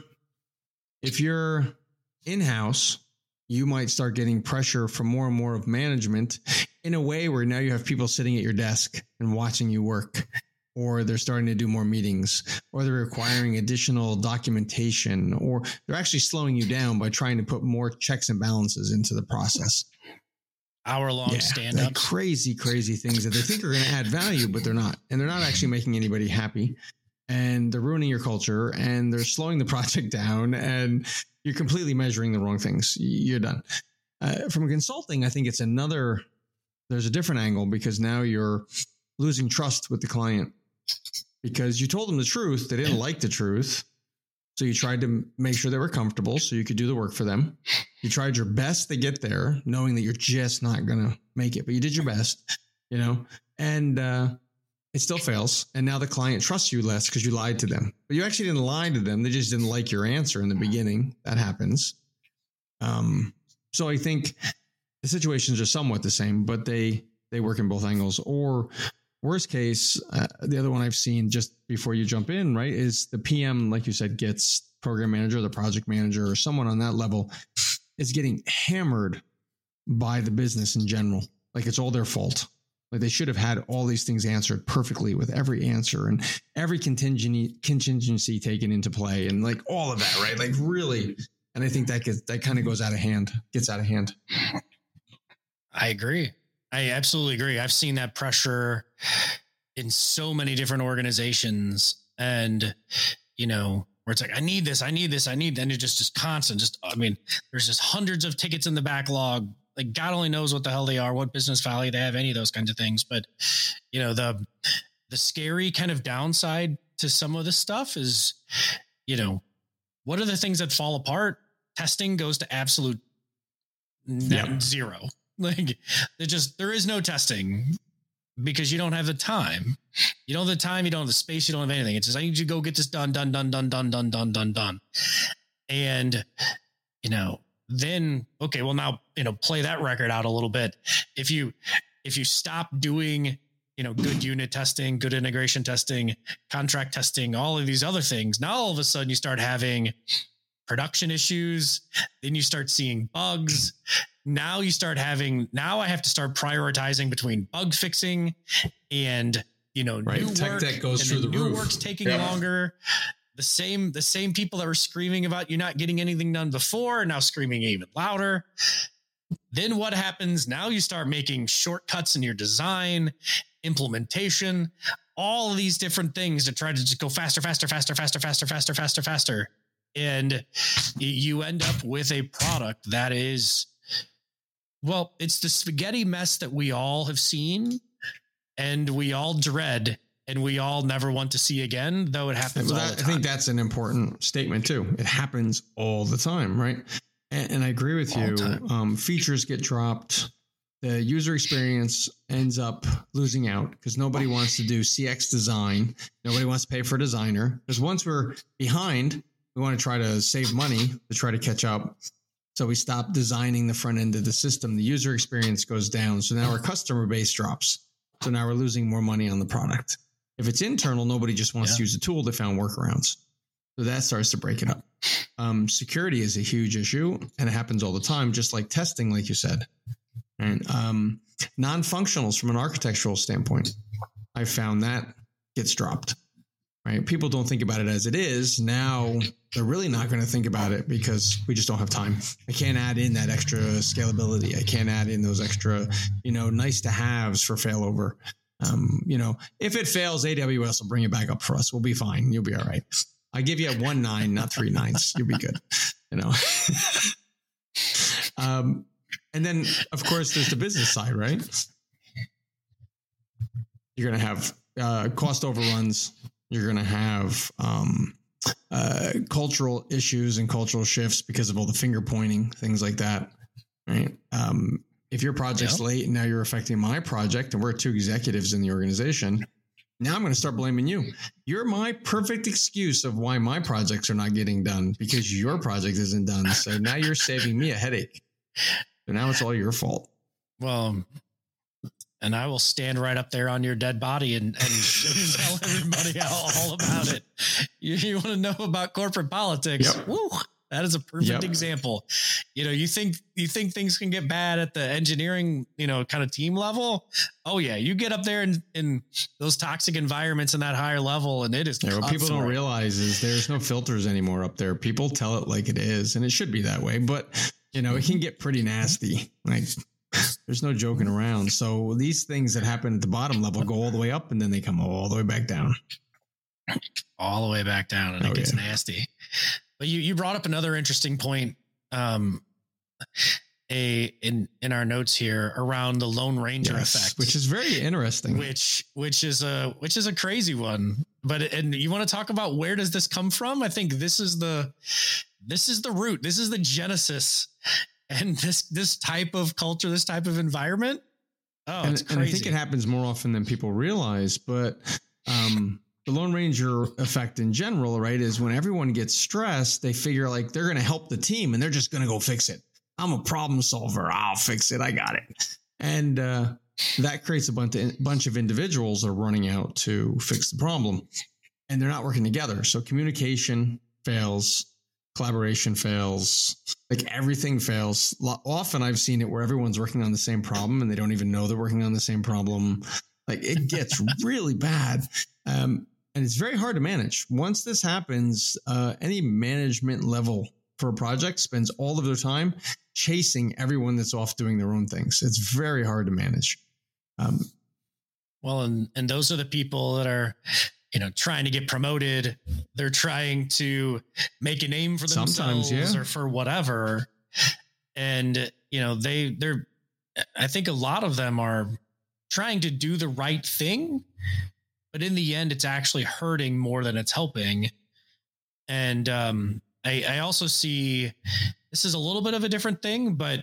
if you're in-house, you might start getting pressure from more and more of management in a way where now you have people sitting at your desk and watching you work, or they're starting to do more meetings, or they're requiring additional documentation, or they're actually slowing you down by trying to put more checks and balances into the process. Hour-long yeah, stand-ups. Like crazy, crazy things that they think are going to add value, but they're not. And they're not actually making anybody happy. And they're ruining your culture, and they're slowing the project down, and you're completely measuring the wrong things. You're done. Uh, from consulting, I think it's another, there's a different angle, because now you're losing trust with the client because you told them the truth. They didn't like the truth. So you tried to make sure they were comfortable so you could do the work for them. You tried your best to get there, knowing that you're just not going to make it, but you did your best, you know, and uh, it still fails. And now the client trusts you less because you lied to them, but you actually didn't lie to them. They just didn't like your answer in the beginning. That happens. Um, so I think the situations are somewhat the same, but they, they work in both angles. Or worst case, uh, the other one I've seen just before you jump in, right, is the P M, like you said, gets program manager, the project manager, or someone on that level is getting hammered by the business in general. Like it's all their fault. Like they should have had all these things answered perfectly with every answer and every contingency contingency taken into play and like all of that, right? Like really. And I think that gets, that kind of goes out of hand, gets out of hand. I agree. I absolutely agree. I've seen that pressure in so many different organizations, and, you know, where it's like, I need this, I need this, I need, and it just, just constant, just, I mean, there's just hundreds of tickets in the backlog. Like God only knows what the hell they are, what business value they have, any of those kinds of things. But, you know, the, the scary kind of downside to some of this stuff is, you know, what are the things that fall apart? Testing goes to absolute net yeah. zero. Like there just, there is no testing because you don't have the time. You don't have the time. You don't have the space. You don't have anything. It's just, I need you to go get this done, done, done, done, done, done, done, done, done. And, you know, then, okay, well now, you know, play that record out a little bit. If you, if you stop doing, you know, good unit testing, good integration testing, contract testing, all of these other things, now all of a sudden you start having production issues. Then you start seeing bugs. Now you start having, now I have to start prioritizing between bug fixing and, you know, right. new Tech work. debt goes and through the new roof. work's taking yeah. longer. The same, the same people that were screaming about you not getting anything done before are now screaming even louder. Then what happens? Now you start making shortcuts in your design, implementation, all of these different things to try to just go faster, faster, faster, faster, faster, faster, faster, faster. And you end up with a product that is, well, it's the spaghetti mess that we all have seen and we all dread and we all never want to see again, though it happens all that, the time. I think that's an important statement too. It happens all the time, right? And, and I agree with all you. Um, features get dropped. The user experience ends up losing out because nobody wants to do C X design. Nobody wants to pay for a designer because once we're behind, we want to try to save money to try to catch up. So we stop designing the front end of the system. The user experience goes down. So now our customer base drops. So now we're losing more money on the product. If it's internal, nobody just wants yeah. to use a tool. They found workarounds. So that starts to break it up. Um, security is a huge issue and it happens all the time, just like testing, like you said. And um, non-functionals from an architectural standpoint, I found that gets dropped. Right? People don't think about it as it is. Now they're really not going to think about it because we just don't have time. I can't add in that extra scalability. I can't add in those extra, you know, nice to haves for failover. Um, you know, if it fails, A W S will bring it back up for us. We'll be fine. You'll be all right. I give you a one nine, not three nines. You'll be good. You know. Um, and then, of course, there's the business side, right? You're going to have uh, cost overruns. You're going to have um, uh, cultural issues and cultural shifts because of all the finger pointing, things like that, right? Um, if your project's yep. late and now you're affecting my project, and we're two executives in the organization, now I'm going to start blaming you. You're my perfect excuse of why my projects are not getting done because your project isn't done. So now you're saving me a headache. So now it's all your fault. Well, and I will stand right up there on your dead body and, and tell everybody all, all about it. You, you want to know about corporate politics? Yep. Woo, that is a perfect yep. example. You know, you think you think things can get bad at the engineering, you know, kind of team level. Oh yeah, you get up there in, in those toxic environments in that higher level, and it is. Yeah, what people don't realize is there's no filters anymore up there. People tell it like it is, and it should be that way. But you know, it can get pretty nasty. Like there's no joking around. So these things that happen at the bottom level go all the way up, and then they come all the way back down. All the way back down, and oh, it gets yeah. nasty. But you, you brought up another interesting point, um, a in in our notes here around the Lone Ranger yes, effect, which is very interesting. Which which is a which is a crazy one. But and you want to talk about where does this come from? I think this is the this is the root. This is the genesis, and this this type of culture, this type of environment. Oh, and, it's crazy. And I think it happens more often than people realize. But um, the Lone Ranger effect in general, right, is when everyone gets stressed, they figure like they're going to help the team and they're just going to go fix it. I'm a problem solver. I'll fix it. I got it. And uh, that creates a bunch of, bunch of individuals that are running out to fix the problem, and they're not working together. So communication fails, collaboration fails, like everything fails. Often I've seen it where everyone's working on the same problem and they don't even know they're working on the same problem. Like it gets really bad. Um, and it's very hard to manage. Once this happens, uh, any management level for a project spends all of their time chasing everyone that's off doing their own things. It's very hard to manage. Um, well, and, and those are the people that are, you know, trying to get promoted. They're trying to make a name for themselves yeah. or for whatever. And, you know, they, they're, I think a lot of them are trying to do the right thing, but in the end, it's actually hurting more than it's helping. And, um, I, I also see this is a little bit of a different thing, but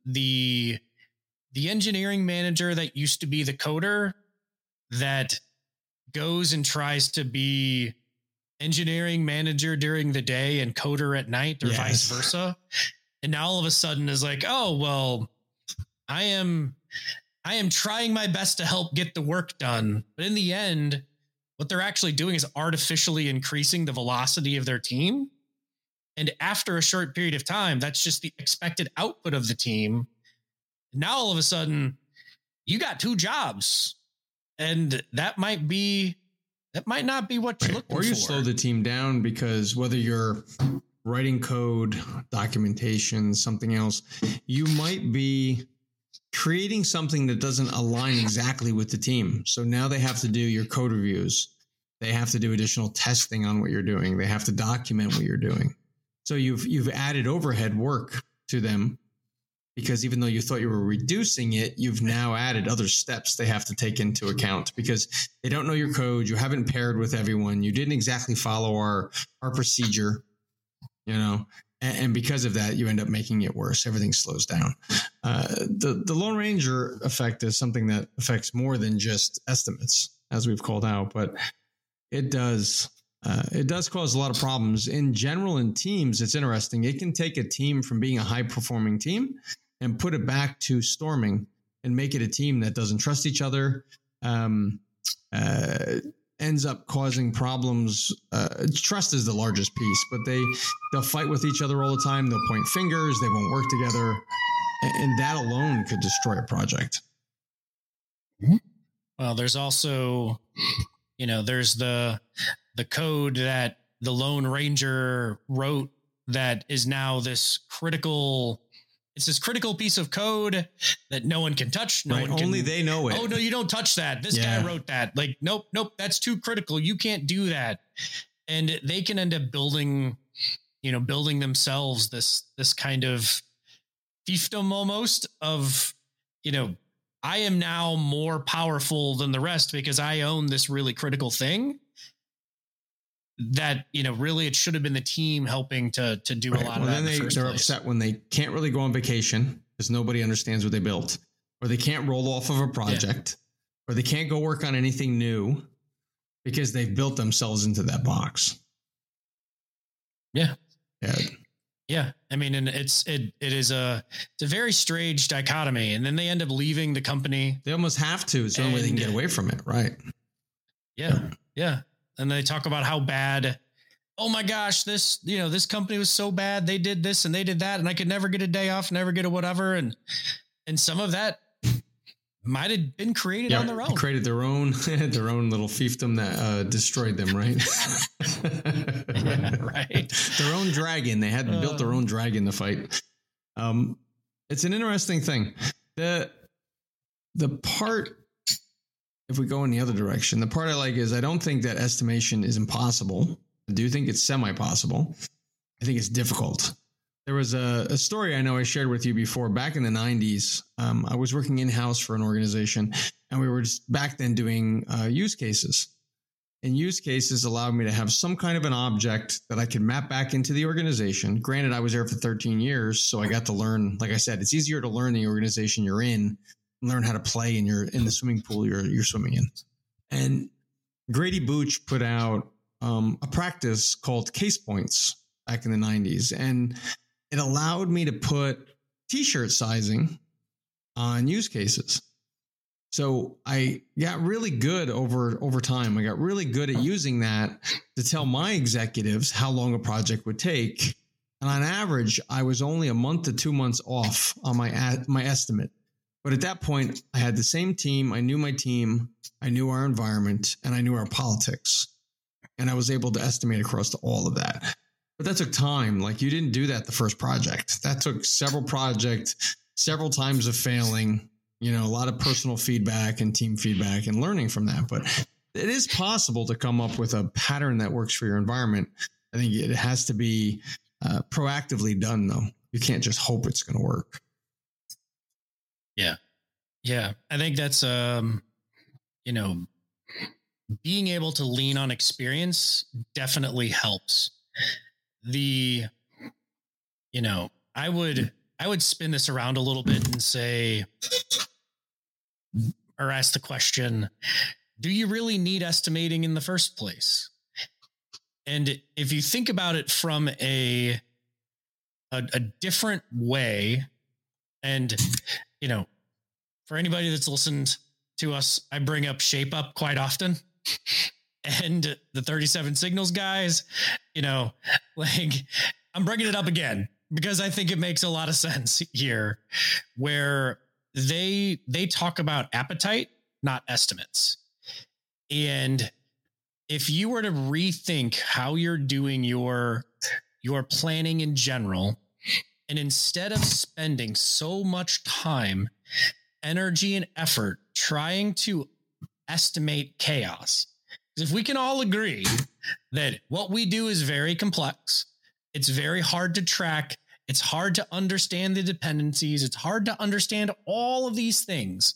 the the engineering manager that used to be the coder that goes and tries to be engineering manager during the day and coder at night or yes. vice versa. And now all of a sudden is like, oh, well, I am I am trying my best to help get the work done. But in the end, what they're actually doing is artificially increasing the velocity of their team. And after a short period of time, that's just the expected output of the team. Now, all of a sudden, you got two jobs, and that might be, that might not be what you're right. looking for. Or you for. slow the team down because whether you're writing code, documentation, something else, you might be creating something that doesn't align exactly with the team. So now they have to do your code reviews. They have to do additional testing on what you're doing. They have to document what you're doing. So you've you've added overhead work to them because even though you thought you were reducing it, you've now added other steps they have to take into account because they don't know your code. You haven't paired with everyone. You didn't exactly follow our our procedure, you know, and, and because of that, you end up making it worse. Everything slows down. Uh, the the Lone Ranger effect is something that affects more than just estimates, as we've called out, but it does. Uh, it does cause a lot of problems in general in teams. It's interesting. It can take a team from being a high performing team and put it back to storming and make it a team that doesn't trust each other, um, uh, ends up causing problems. Uh, trust is the largest piece, but they, they'll fight with each other all the time. They'll point fingers. They won't work together. And, and that alone could destroy a project. Well, there's also, you know, there's the, the code that the Lone Ranger wrote that is now this critical, it's this critical piece of code that no one can touch. No right, one only can, they know it. Oh no, you don't touch that. This yeah. guy wrote that. Like, nope, nope. That's too critical. You can't do that. And they can end up building, you know, building themselves this, this kind of fiefdom almost of, you know, I am now more powerful than the rest because I own this really critical thing that, you know, really it should have been the team helping to, to do right. a lot well, of that. Then they, the they're place. upset when they can't really go on vacation because nobody understands what they built, or they can't roll off of a project, yeah. or they can't go work on anything new because they've built themselves into that box. Yeah. Yeah. Yeah. I mean, and it's, it, it is a, it's a very strange dichotomy. And then they end up leaving the company. They almost have to. It's the only way they can get away from it. Right. Yeah. Yeah. And they talk about how bad, oh my gosh, this, you know, this company was so bad. They did this and they did that. And I could never get a day off, never get a whatever. And, and some of that might have been created yeah, on their own. They created their own, their own little fiefdom that uh, destroyed them. Right. yeah, right. Their own dragon. They had uh, built their own dragon to fight. Um, it's an interesting thing. The, the part, if we go in the other direction, the part I like is I don't think that estimation is impossible. I do think it's semi-possible. I think it's difficult. There was a, a story I know I shared with you before. Back in the nineties, um, I was working in-house for an organization, and we were just back then doing uh, use cases. And use cases allowed me to have some kind of an object that I could map back into the organization. Granted, I was there for thirteen years, so I got to learn, like I said, it's easier to learn the organization you're in, learn how to play in your in the swimming pool you're you're swimming in. And Grady Booch put out um, a practice called Case Points back in the nineties, and it allowed me to put t-shirt sizing on use cases. So I got really good over over time. I got really good at using that to tell my executives how long a project would take. And on average, I was only a month to two months off on my my estimate. But at that point, I had the same team. I knew my team. I knew our environment, and I knew our politics. And I was able to estimate across to all of that. But that took time. Like, you didn't do that the first project. That took several projects, several times of failing, you know, a lot of personal feedback and team feedback and learning from that. But it is possible to come up with a pattern that works for your environment. I think it has to be uh, proactively done, though. You can't just hope it's going to work. Yeah. Yeah. I think that's, um, you know, being able to lean on experience definitely helps. The, you know, I would, I would spin this around a little bit and say, or ask the question, do you really need estimating in the first place? And if you think about it from a, a, a different way, and, you know, for anybody that's listened to us, I bring up Shape Up quite often. And the thirty-seven Signals guys, you know, like, I'm bringing it up again because I think it makes a lot of sense here, where they, they talk about appetite, not estimates. And if you were to rethink how you're doing your, your planning in general, and instead of spending so much time, energy, and effort trying to estimate chaos, if we can all agree that what we do is very complex, it's very hard to track, it's hard to understand the dependencies, it's hard to understand all of these things.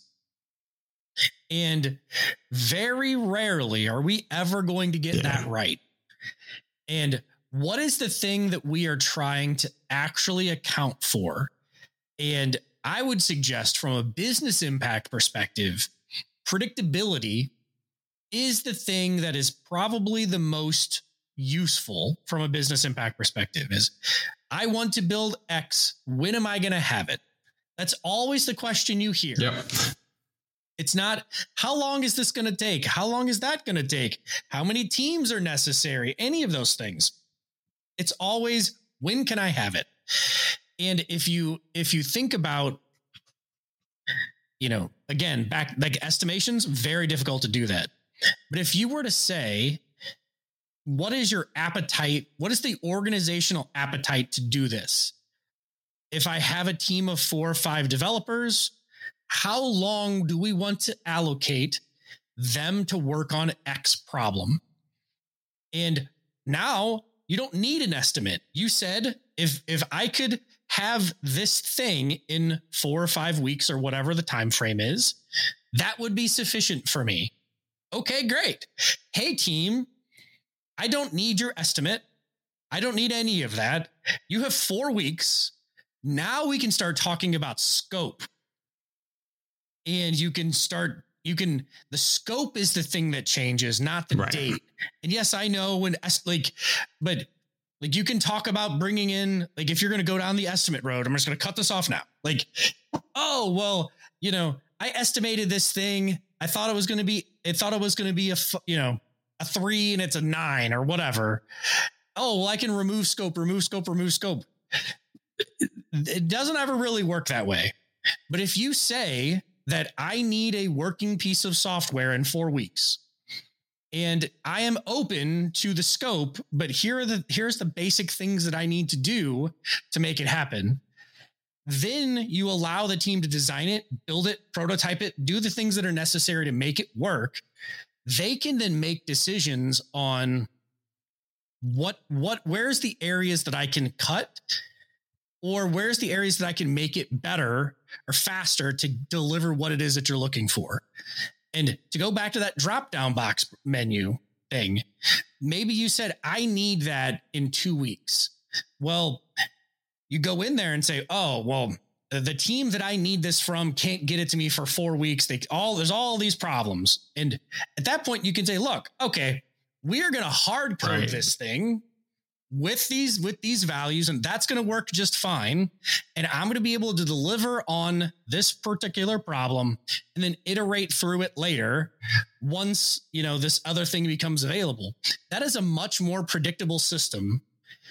And very rarely are we ever going to get yeah. that right. And what is the thing that we are trying to actually account for? And I would suggest, from a business impact perspective, predictability is the thing that is probably the most useful from a business impact perspective. Is, I want to build X. When am I going to have it? That's always the question you hear. Yep. It's not, how long is this going to take? How long is that going to take? How many teams are necessary? Any of those things. It's always, when can I have it? And if you, if you think about, you know, again, back, like, estimations, very difficult to do that. But if you were to say, what is your appetite? What is the organizational appetite to do this? If I have a team of four or five developers, how long do we want to allocate them to work on X problem? And now you don't need an estimate. You said, if, if I could have this thing in four or five weeks or whatever the time frame is, that would be sufficient for me. Okay, great. Hey, team, I don't need your estimate. I don't need any of that. You have four weeks. Now we can start talking about scope. And you can start, you can, the scope is the thing that changes, not the right. date. And yes, I know when, like, but like you can talk about bringing in, like, if you're going to go down the estimate road, I'm just going to cut this off now. Like, oh, well, you know, I estimated this thing. I thought it was going to be, I thought it was going to be a, you know, a three and it's a nine or whatever. Oh, well, I can remove scope, remove scope, remove scope. It doesn't ever really work that way. But if you say that I need a working piece of software in four weeks and I am open to the scope, but here are the, here's the basic things that I need to do to make it happen. Then you allow the team to design it, build it, prototype it, do the things that are necessary to make it work. They can then make decisions on what, what, where's the areas that I can cut, or where's the areas that I can make it better or faster to deliver what it is that you're looking for. And to go back to that drop down box menu thing, maybe you said, I need that in two weeks. Well, you go in there and say, oh, well, the team that I need this from can't get it to me for four weeks. They all, there's all these problems. And at that point you can say, look, okay, we are going to hard code right. this thing with these, with these values, and that's going to work just fine. And I'm going to be able to deliver on this particular problem and then iterate through it later once, you know, this other thing becomes available. That is a much more predictable system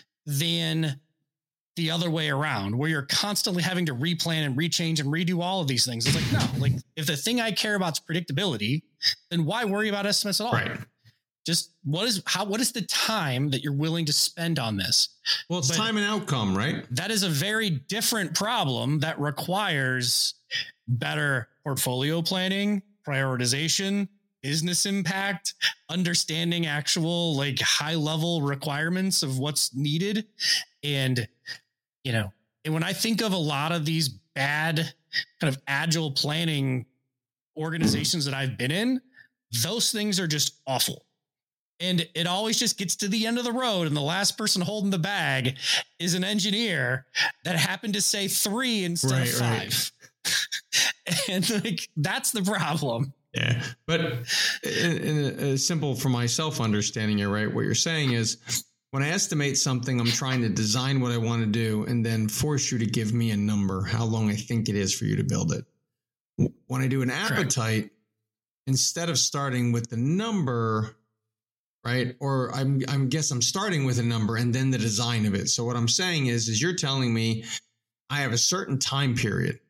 than the other way around, where you're constantly having to replan and rechange and redo all of these things. It's like, no, like if the thing I care about is predictability, then why worry about estimates at all? Right. Just what is how what is the time that you're willing to spend on this? Well, it's but time and outcome, right? That is a very different problem that requires better portfolio planning, prioritization, business impact, understanding actual like high level requirements of what's needed. And, you know, and when I think of a lot of these bad kind of agile planning organizations that I've been in, those things are just awful. And it always just gets to the end of the road, and the last person holding the bag is an engineer that happened to say three instead right, of five. Right. And like, that's the problem. Yeah. But in, in a, a simple for myself understanding it, right, what you're saying is when I estimate something, I'm trying to design what I want to do and then force you to give me a number, how long I think it is for you to build it. When I do an appetite, correct, instead of starting with the number, right? Or I'm, I'm guess I'm starting with a number and then the design of it. So what I'm saying is, is you're telling me I have a certain time period,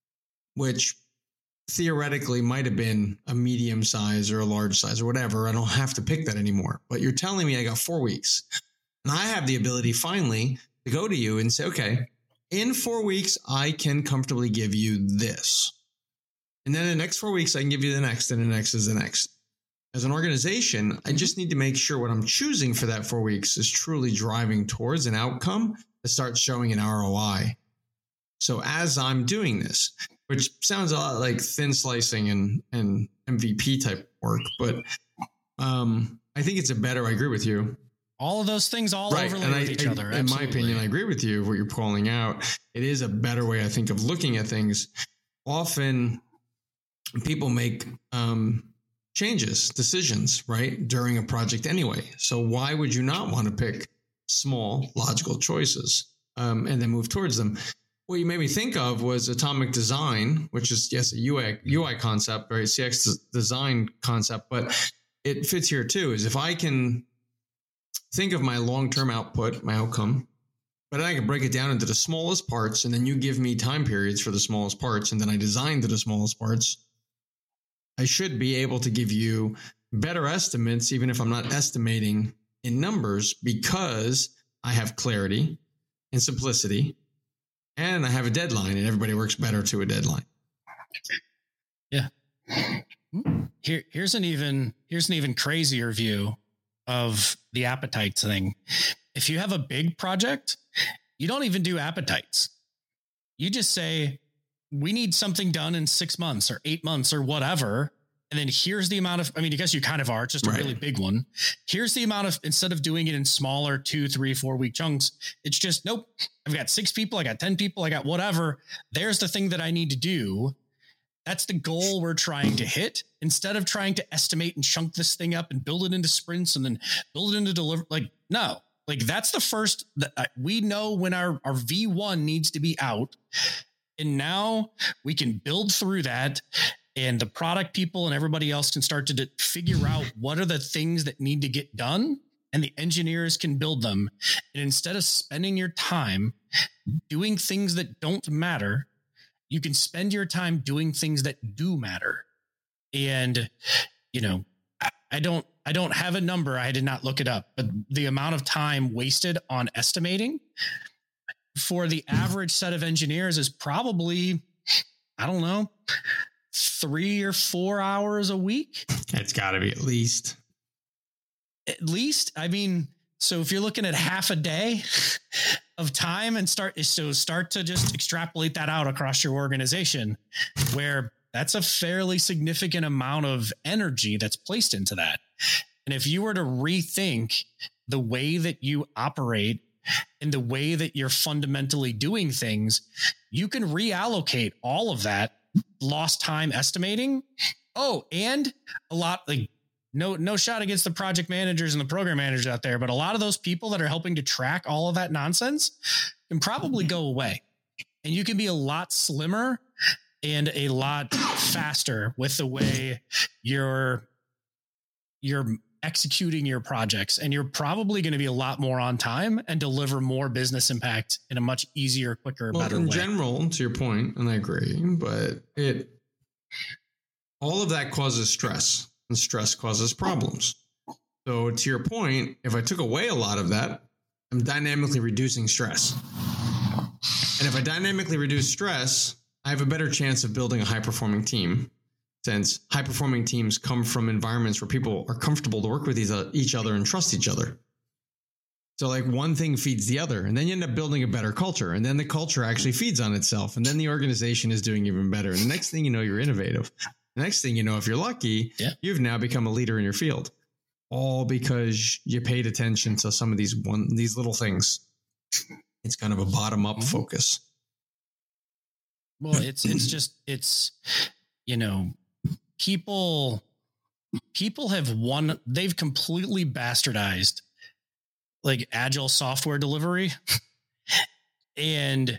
which theoretically might have been a medium size or a large size or whatever. I don't have to pick that anymore, but you're telling me I got four weeks and I have the ability finally to go to you and say, okay, in four weeks, I can comfortably give you this. And then in the next four weeks, I can give you the next, and the next is the next. As an organization, I just need to make sure what I'm choosing for that four weeks is truly driving towards an outcome that starts showing an R O I. So as I'm doing this, which sounds a lot like thin slicing and, and M V P type work, but um, I think it's a better, I agree with you. All of those things all right. overlay and with I, each I, other. In Absolutely. My opinion, I agree with you, what you're calling out. It is a better way, I think, of looking at things. Often people make um, changes, decisions, right, during a project anyway. So why would you not want to pick small, logical choices um, and then move towards them? What you made me think of was atomic design, which is, yes, a U I, U I concept, right? C X design concept, but it fits here too, is if I can think of my long-term output, my outcome, but then I can break it down into the smallest parts, and then you give me time periods for the smallest parts, and then I design to the smallest parts, I should be able to give you better estimates, even if I'm not estimating in numbers, because I have clarity and simplicity, and I have a deadline, and everybody works better to a deadline. Yeah. Here, here's an even here's an even crazier view of the appetites thing. If you have a big project, you don't even do appetites. you just say, we need something done in six months or eight months or whatever. And then here's the amount of, I mean, I guess you kind of are, it's just a Right. really big one. Here's the amount of, instead of doing it in smaller two, three, four week chunks, it's just, nope, I've got six people. I got ten people. I got whatever. There's the thing that I need to do. That's the goal we're trying to hit, instead of trying to estimate and chunk this thing up and build it into sprints and then build it into deliver. Like, no, like that's the first that uh, we know when our, our V one needs to be out. And now we can build through that, and the product people and everybody else can start to d- figure out what are the things that need to get done, and the engineers can build them. And instead of spending your time doing things that don't matter, you can spend your time doing things that do matter. And, you know, I, I don't, I don't have a number. I did not look it up, but the amount of time wasted on estimating for the average set of engineers is probably, I don't know, three or four hours a week. It's got to be at least. At least, I mean, so if you're looking at half a day of time and start, so start to just extrapolate that out across your organization, where that's a fairly significant amount of energy that's placed into that. And if you were to rethink the way that you operate and the way that you're fundamentally doing things, you can reallocate all of that lost time estimating. Oh, and a lot like no, no shot against the project managers and the program managers out there, but a lot of those people that are helping to track all of that nonsense can probably go away, and you can be a lot slimmer and a lot faster with the way you're, you're executing your projects, and you're probably going to be a lot more on time and deliver more business impact in a much easier, quicker, Well, better in way. general, to your point, and I agree, but it, all of that causes stress, and stress causes problems. So to your point, if I took away a lot of that, I'm dynamically reducing stress. And if I dynamically reduce stress, I have a better chance of building a high performing team, since high performing teams come from environments where people are comfortable to work with each other and trust each other. So like one thing feeds the other, and then you end up building a better culture, and then the culture actually feeds on itself, and then the organization is doing even better. And the next thing you know, you're innovative. The next thing you know, if you're lucky, yeah. you've now become a leader in your field, all because you paid attention to some of these one these little things. It's kind of a bottom up focus. Well, it's it's just it's you know people people have one they've completely bastardized like agile software delivery, and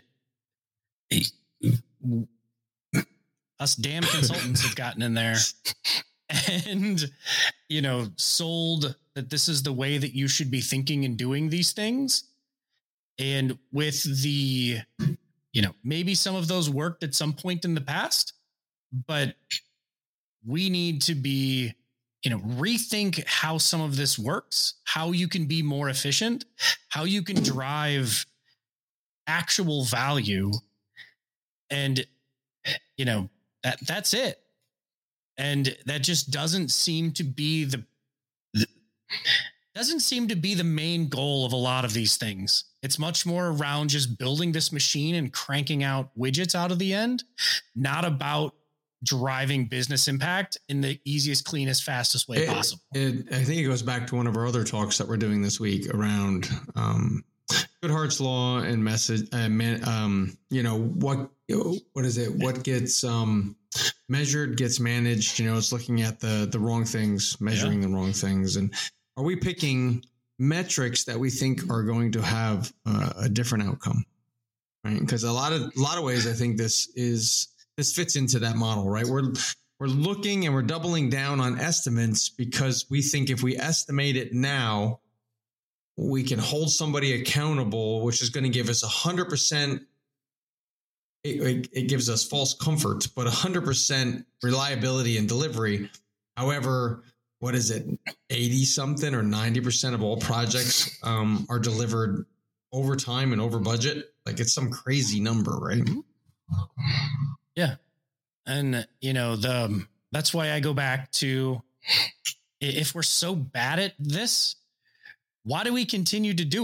us damn consultants have gotten in there and, you know, sold that this is the way that you should be thinking and doing these things. And with the, you know, maybe some of those worked at some point in the past, but we need to be, you know, rethink how some of this works, how you can be more efficient, how you can drive actual value. And, you know, that that's it. And that just doesn't seem to be the, the doesn't seem to be the main goal of a lot of these things. It's much more around just building this machine and cranking out widgets out of the end, not about driving business impact in the easiest, cleanest, fastest way it, possible. It, I think it goes back to one of our other talks that we're doing this week around um, Goodhart's law and message. Uh, man, um, you know what? What is it? What gets um, measured gets managed. You know, it's looking at the the wrong things, measuring yeah. the wrong things, and are we picking metrics that we think are going to have uh, a different outcome? Right? Because a lot of a lot of ways, I think this is. This fits into that model, right? We're we're looking and we're doubling down on estimates because we think if we estimate it now, we can hold somebody accountable, which is going to give us a hundred percent. It, it gives us false comfort, but a hundred percent reliability and delivery. However, what is it? eighty something or ninety percent of all projects um, are delivered over time and over budget. Like it's some crazy number, right? Yeah. And, you know, the, that's why I go back to, if we're so bad at this, why do we continue to do it?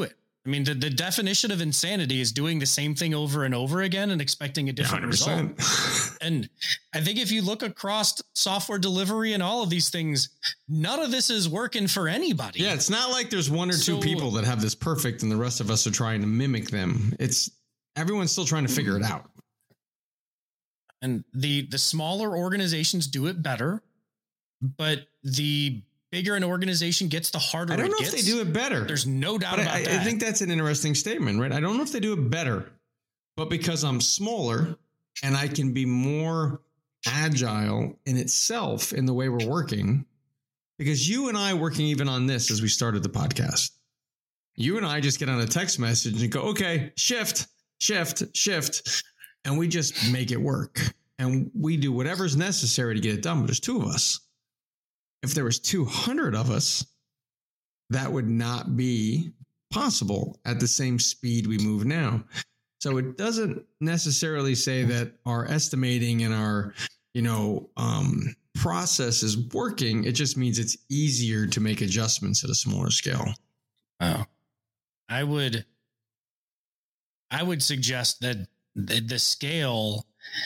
I mean, the, the definition of insanity is doing the same thing over and over again and expecting a different one hundred percent result. And I think if you look across software delivery and all of these things, none of this is working for anybody. Yeah, it's not like there's one or So- two people that have this perfect and the rest of us are trying to mimic them. It's everyone's still trying to figure it out. And the the smaller organizations do it better, but the bigger an organization gets, the harder I don't it know gets. if they do it better. There's no doubt But about I, that. I think that's an interesting statement, right? I don't know if they do it better, but because I'm smaller and I can be more agile in itself in the way we're working, because you and I working even on this as we started the podcast, you and I just get on a text message and go, okay, shift, shift, shift. And we just make it work. And we do whatever's necessary to get it done. But there's two of us. If there was two hundred of us, that would not be possible at the same speed we move now. So it doesn't necessarily say that our estimating and our, you know, um, process is working. It just means it's easier to make adjustments at a smaller scale. Oh, I would, I would suggest that the, the scale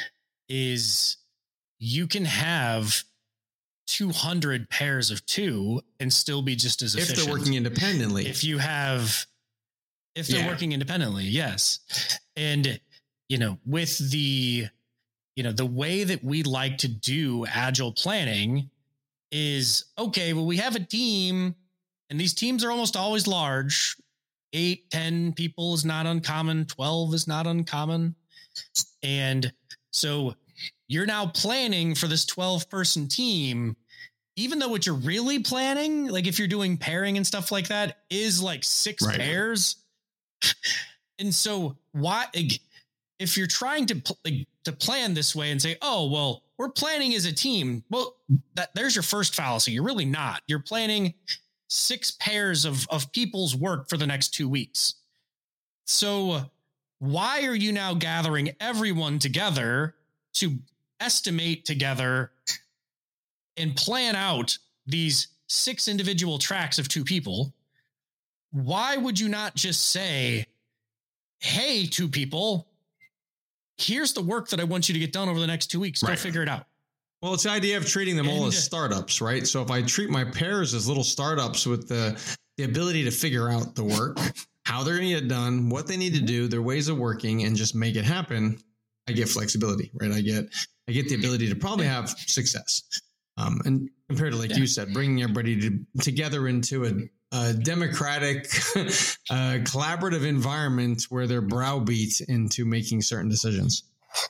is you can have two hundred pairs of two and still be just as efficient. If they're working independently. If you have, if they're Yeah. working independently, yes. And, you know, with the, you know, the way that we like to do agile planning is, okay, well, we have a team and these teams are almost always large. Eight, ten people is not uncommon. twelve is not uncommon. And so you're now planning for this twelve person team, even though what you're really planning, like if you're doing pairing and stuff like that, is like six Right. pairs. And so why, if you're trying to, pl- like, to plan this way and say, oh, well, we're planning as a team. Well, that there's your first fallacy. You're really not. You're planning six pairs of, of people's work for the next two weeks. So why are you now gathering everyone together to estimate together and plan out these six individual tracks of two people? Why would you not just say, hey, two people, here's the work that I want you to get done over the next two weeks. Go Right. figure it out. Well, it's the idea of treating them all And- as startups, right? So if I treat my pairs as little startups with the, the ability to figure out the work, how they're going to get done, what they need to do, their ways of working, and just make it happen, I get flexibility, right? I get I get the ability to probably have success. Um, and compared to, like Yeah. you said, bringing everybody to, together into a, a democratic, uh, collaborative environment where they're browbeat into making certain decisions.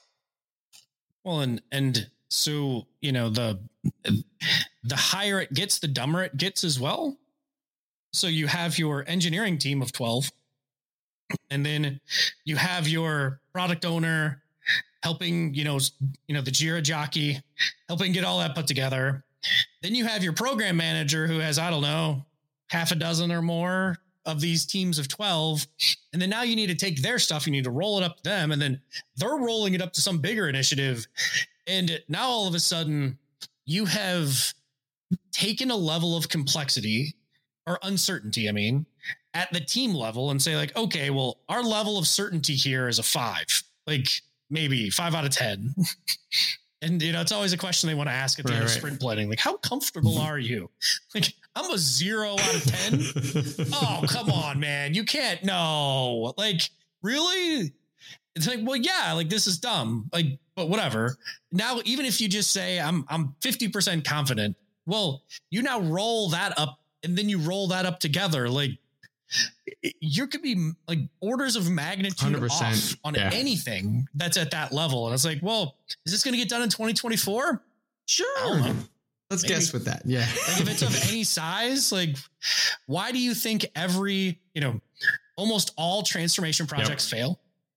Well, and, and so, you know, the, the higher it gets, the dumber it gets as well. So you have your engineering team of twelve, and then you have your product owner helping, you know, you know, the Jira jockey, helping get all that put together. Then you have your program manager who has, I don't know, half a dozen or more of these teams of twelve. And then now you need to take their stuff, you need to roll it up to them, and then they're rolling it up to some bigger initiative. And now all of a sudden you have taken a level of complexity or uncertainty, I mean, at the team level and say like, okay, well, our level of certainty here is a five, like maybe five out of ten. And, you know, it's always a question they want to ask at the Right, end of right. sprint planning. Like, how comfortable are you? Like, I'm a zero out of ten. Oh, come on, man. You can't. No, like, really? It's like, well, yeah, like this is dumb. Like, but whatever. Now, even if you just say I'm, I'm fifty percent confident, well, you now roll that up and then you roll that up together. Like, you could be like orders of magnitude one hundred percent. off on Yeah. anything that's at that level. And it's like, well, is this going to get done in twenty twenty-four? I Sure. don't know. Let's Maybe. guess with that. Yeah. Like if it's of any size, like why do you think every, you know, almost all transformation projects fail?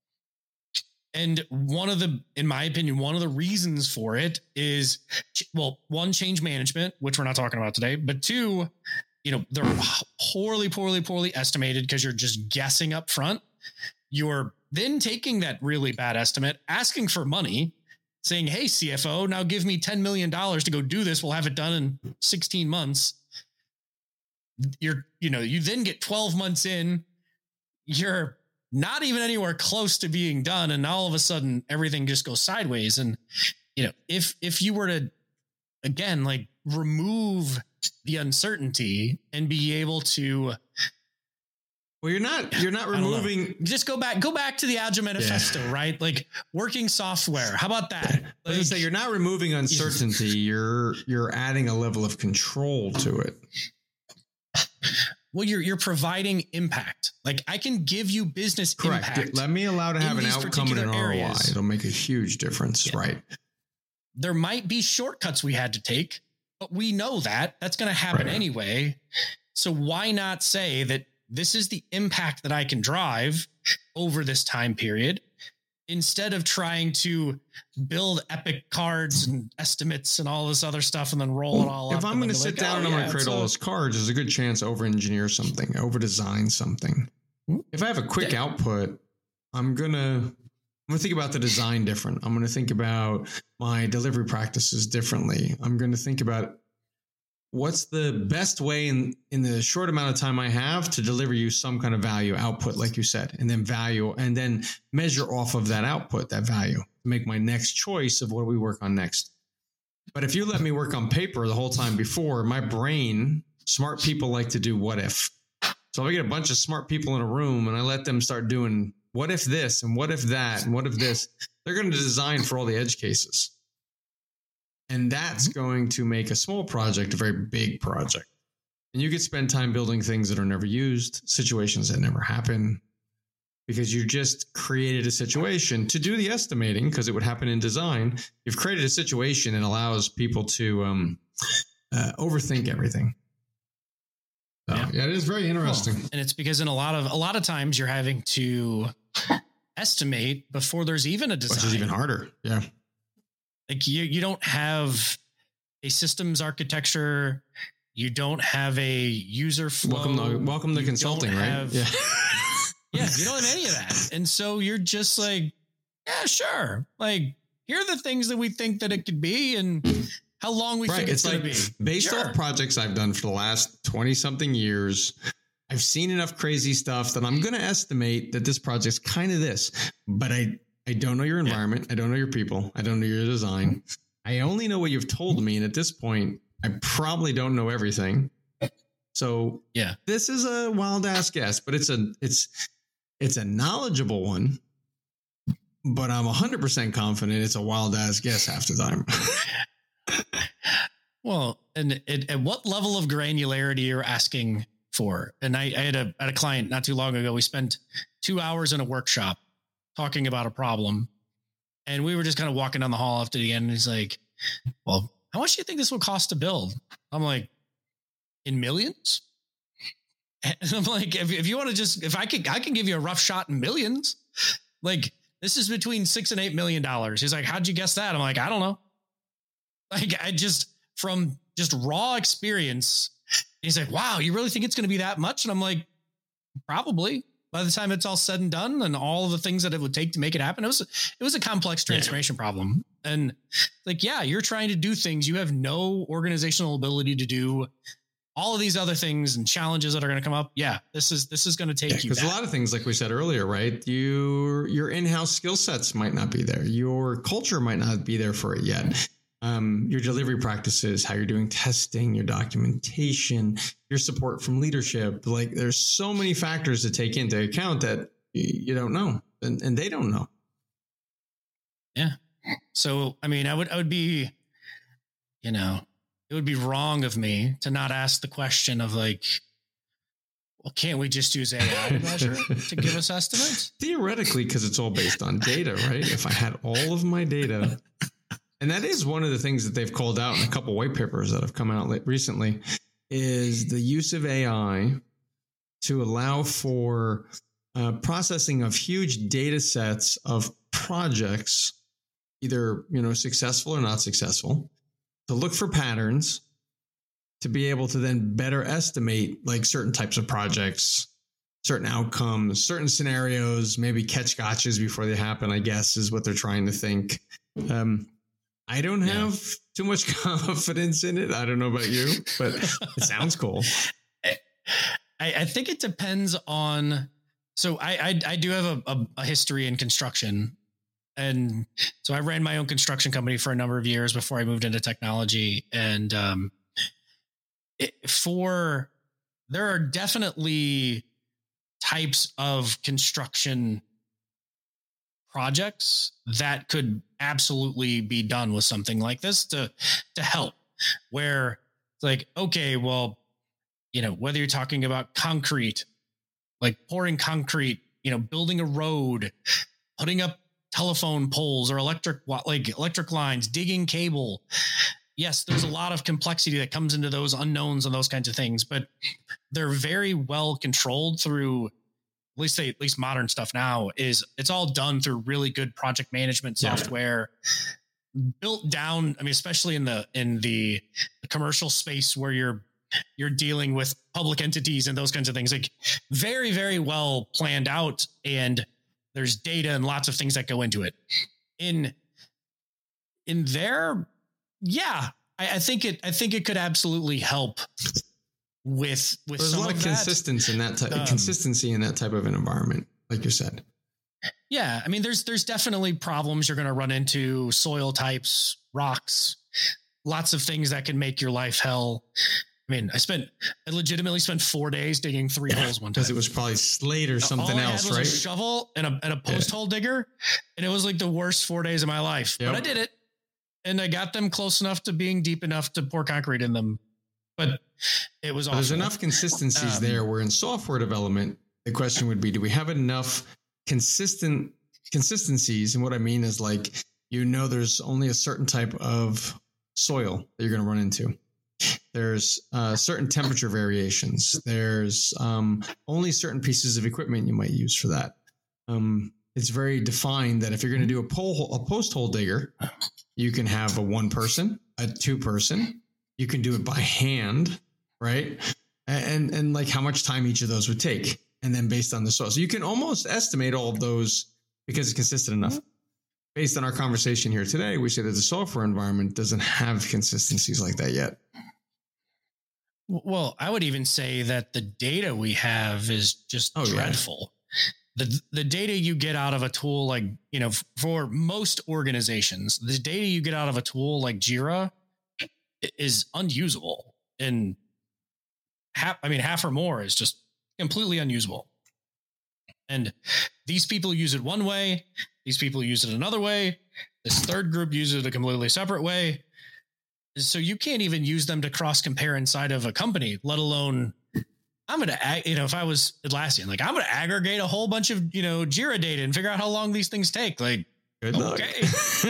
And one of the, in my opinion, one of the reasons for it is, well, one, change management, which we're not talking about today, but two, you know, they're poorly, poorly, poorly estimated because you're just guessing up front. You're then taking that really bad estimate, asking for money, saying, hey, C F O, now give me ten million dollars to go do this. We'll have it done in sixteen months. You're, you know, you then get twelve months in, you're not even anywhere close to being done. And all of a sudden everything just goes sideways. And, you know, if, if you were to, again, like remove the uncertainty and be able to, well, you're not, you're not removing, just go back, go back to the Agile Manifesto, yeah. right? Like working software. How about that? Yeah. Like, say you're not removing uncertainty. you're, you're adding a level of control to it. Well, you're, you're providing impact. Like I can give you business Correct. impact. Let me allow to have an outcome and an R O I. Areas. It'll make a huge difference. Yeah. Right. There might be shortcuts we had to take, but we know that that's going to happen right. anyway. So why not say that this is the impact that I can drive over this time period instead of trying to build epic cards and estimates and all this other stuff and then roll it all if up. If I'm going to sit like, down oh, and I'm yeah, going to create all those cards, there's a good chance over engineer something, over design something. If I have a quick yeah. output, I'm going to, I'm going to think about the design different. I'm going to think about my delivery practices differently. I'm going to think about what's the best way in, in the short amount of time I have to deliver you some kind of value output, like you said, and then value, and then measure off of that output, that value, to make my next choice of what do we work on next. But if you let me work on paper the whole time before, my brain, smart people like to do what if. So if I get a bunch of smart people in a room and I let them start doing what if this and what if that and what if this, they're going to design for all the edge cases. And that's going to make a small project a very big project. And you could spend time building things that are never used, situations that never happen, because you just created a situation to do the estimating, because it would happen in design. You've created a situation that allows people to um, uh, overthink everything. So, yeah. yeah, it is very interesting. Cool. And it's because in a lot of a lot of times you're having to estimate before there's even a design. Which is even harder. Yeah. Like you, you don't have a systems architecture. You don't have a user flow. Welcome to, welcome to consulting, right? Have, yeah. yeah. You don't have any of that. And so you're just like, yeah, sure. Like, here are the things that we think that it could be and how long we right. think it's, it's going like, to be. Based sure. off projects I've done for the last twenty something years, I've seen enough crazy stuff that I'm going to estimate that this project's kind of this, but I, I don't know your environment. Yeah. I don't know your people. I don't know your design. I only know what you've told me. And at this point, I probably don't know everything. So yeah, this is a wild ass guess, but it's a, it's, it's a knowledgeable one, but I'm a hundred percent confident it's a wild ass guess half the time. Well, and it, at what level of granularity you're asking for? And I, I had a, I had a client not too long ago. We spent two hours in a workshop talking about a problem. And we were just kind of walking down the hall after the end. And he's like, well, how much do you think this will cost to build? I'm like, in millions? And I'm like, if, if you want to just, if I could, I can give you a rough shot in millions. Like, this is between six and eight million dollars. He's like, how'd you guess that? I'm like, I don't know. Like, I just, from just raw experience, he's like, wow, you really think it's going to be that much? And I'm like, probably. By the time it's all said and done and all the things that it would take to make it happen, it was, it was a complex transformation yeah. problem. And like, yeah, you're trying to do things. You have no organizational ability to do all of these other things and challenges that are going to come up. Yeah, this is, this is going to take yeah, you because a lot of things, like we said earlier, right? You, your in-house skill sets might not be there. Your culture might not be there for it yet. Um, your delivery practices, how you're doing testing, your documentation, your support from leadership. Like, there's so many factors to take into account that you don't know, and, and they don't know. Yeah. So, I mean, I would, I would be, you know, it would be wrong of me to not ask the question of like, well, can't we just use A I to measure to give us estimates? Theoretically, because it's all based on data, right? If I had all of my data. And that is one of the things that they've called out in a couple white papers that have come out recently, is the use of A I to allow for uh, processing of huge data sets of projects, either, you know, successful or not successful, to look for patterns, to be able to then better estimate like certain types of projects, certain outcomes, certain scenarios, maybe catch gotchas before they happen, I guess, is what they're trying to think. Um, I don't have yeah. too much confidence in it. I don't know about you, but it sounds cool. I, I think it depends on So I, I, I do have a, a, a history in construction. And so I ran my own construction company for a number of years before I moved into technology. And um, it, for there are definitely types of construction projects that could absolutely be done with something like this to to help. Where it's like, okay, well, you know, whether you're talking about concrete, like pouring concrete, you know, building a road, putting up telephone poles or electric, like electric lines, digging cable. Yes, there's a lot of complexity that comes into those unknowns and those kinds of things, but they're very well controlled through, at least they, at least modern stuff now is it's all done through really good project management software yeah. built down. I mean, especially in the, in the commercial space where you're, you're dealing with public entities and those kinds of things, like very, very well planned out. And there's data and lots of things that go into it. In, in there, yeah, I, I think it, I think it could absolutely help with, with there's some a lot of, of consistency in that type um, consistency in that type of an environment, like you said. Yeah. I mean, there's, there's definitely problems you're going to run into, soil types, rocks, lots of things that can make your life hell. I mean, I spent, I legitimately spent four days digging three yeah, holes one time. Because it was probably slate or something All I else, had was right? A shovel and a, and a post yeah. hole digger. And it was like the worst four days of my life, yep. but I did it. And I got them close enough to being deep enough to pour concrete in them. But it was awful. There's enough consistencies um, there where in software development, the question would be, do we have enough consistent consistencies? And what I mean is like, you know, there's only a certain type of soil that you're going to run into. There's uh, certain temperature variations. There's um, only certain pieces of equipment you might use for that. Um, it's very defined that if you're going to do a pole, a post hole digger, you can have a one person, a two person. You can do it by hand, right? And and like how much time each of those would take, and then based on the soil, so you can almost estimate all of those because it's consistent enough. Based on our conversation here today, we say that the software environment doesn't have consistencies like that yet. Well, I would even say that the data we have is just oh, dreadful. Yeah. The the data you get out of a tool like, you know, for most organizations, the data you get out of a tool like Jira is unusable. And half, I mean, half or more is just completely unusable. And these people use it one way. These people use it another way. This third group uses it a completely separate way. So you can't even use them to cross compare inside of a company, let alone I'm going to, you know, if I was Atlassian, like I'm going to aggregate a whole bunch of, you know, Jira data and figure out how long these things take. Like, good luck. Okay.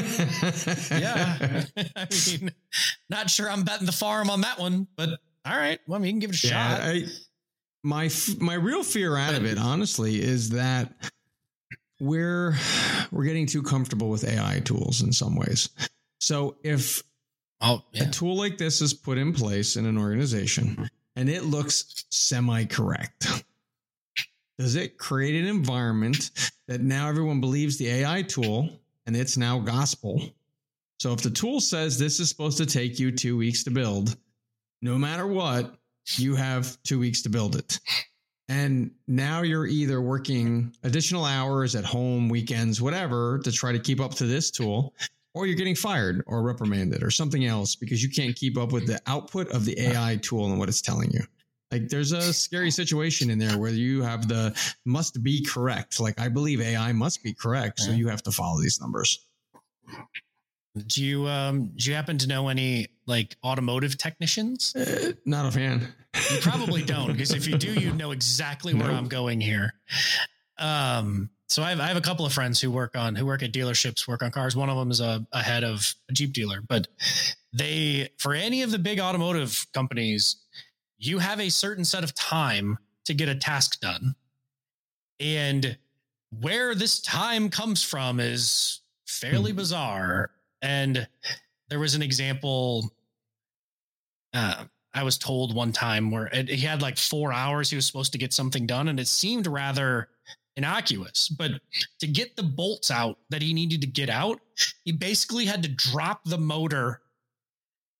Yeah. I mean, not sure I'm betting the farm on that one, but all right. Well, I mean, you can give it a yeah, shot. I, my, my real fear out of it, honestly, is that we're, we're getting too comfortable with A I tools in some ways. So if, Oh, yeah. a tool like this is put in place in an organization and it looks semi-correct, does it create an environment that now everyone believes the A I tool and it's now gospel? So if the tool says this is supposed to take you two weeks to build, no matter what, you have two weeks to build it. And now you're either working additional hours at home, weekends, whatever, to try to keep up to this tool, or you're getting fired or reprimanded or something else because you can't keep up with the output of the A I tool and what it's telling you. Like there's a scary situation in there where you have the must be correct. Like I believe A I must be correct. So you have to follow these numbers. Do you, um, do you happen to know any like automotive technicians? Uh, not a fan. You probably don't, because if you do, you know exactly where nope. I'm going here. Um, So I have, I have a couple of friends who work on, who work at dealerships, work on cars. One of them is a, a head of a Jeep dealer, but they, for any of the big automotive companies, you have a certain set of time to get a task done. And where this time comes from is fairly hmm. bizarre. And there was an example, uh, I was told one time where it, he had like four hours. He was supposed to get something done. And it seemed rather innocuous, but to get the bolts out that he needed to get out, he basically had to drop the motor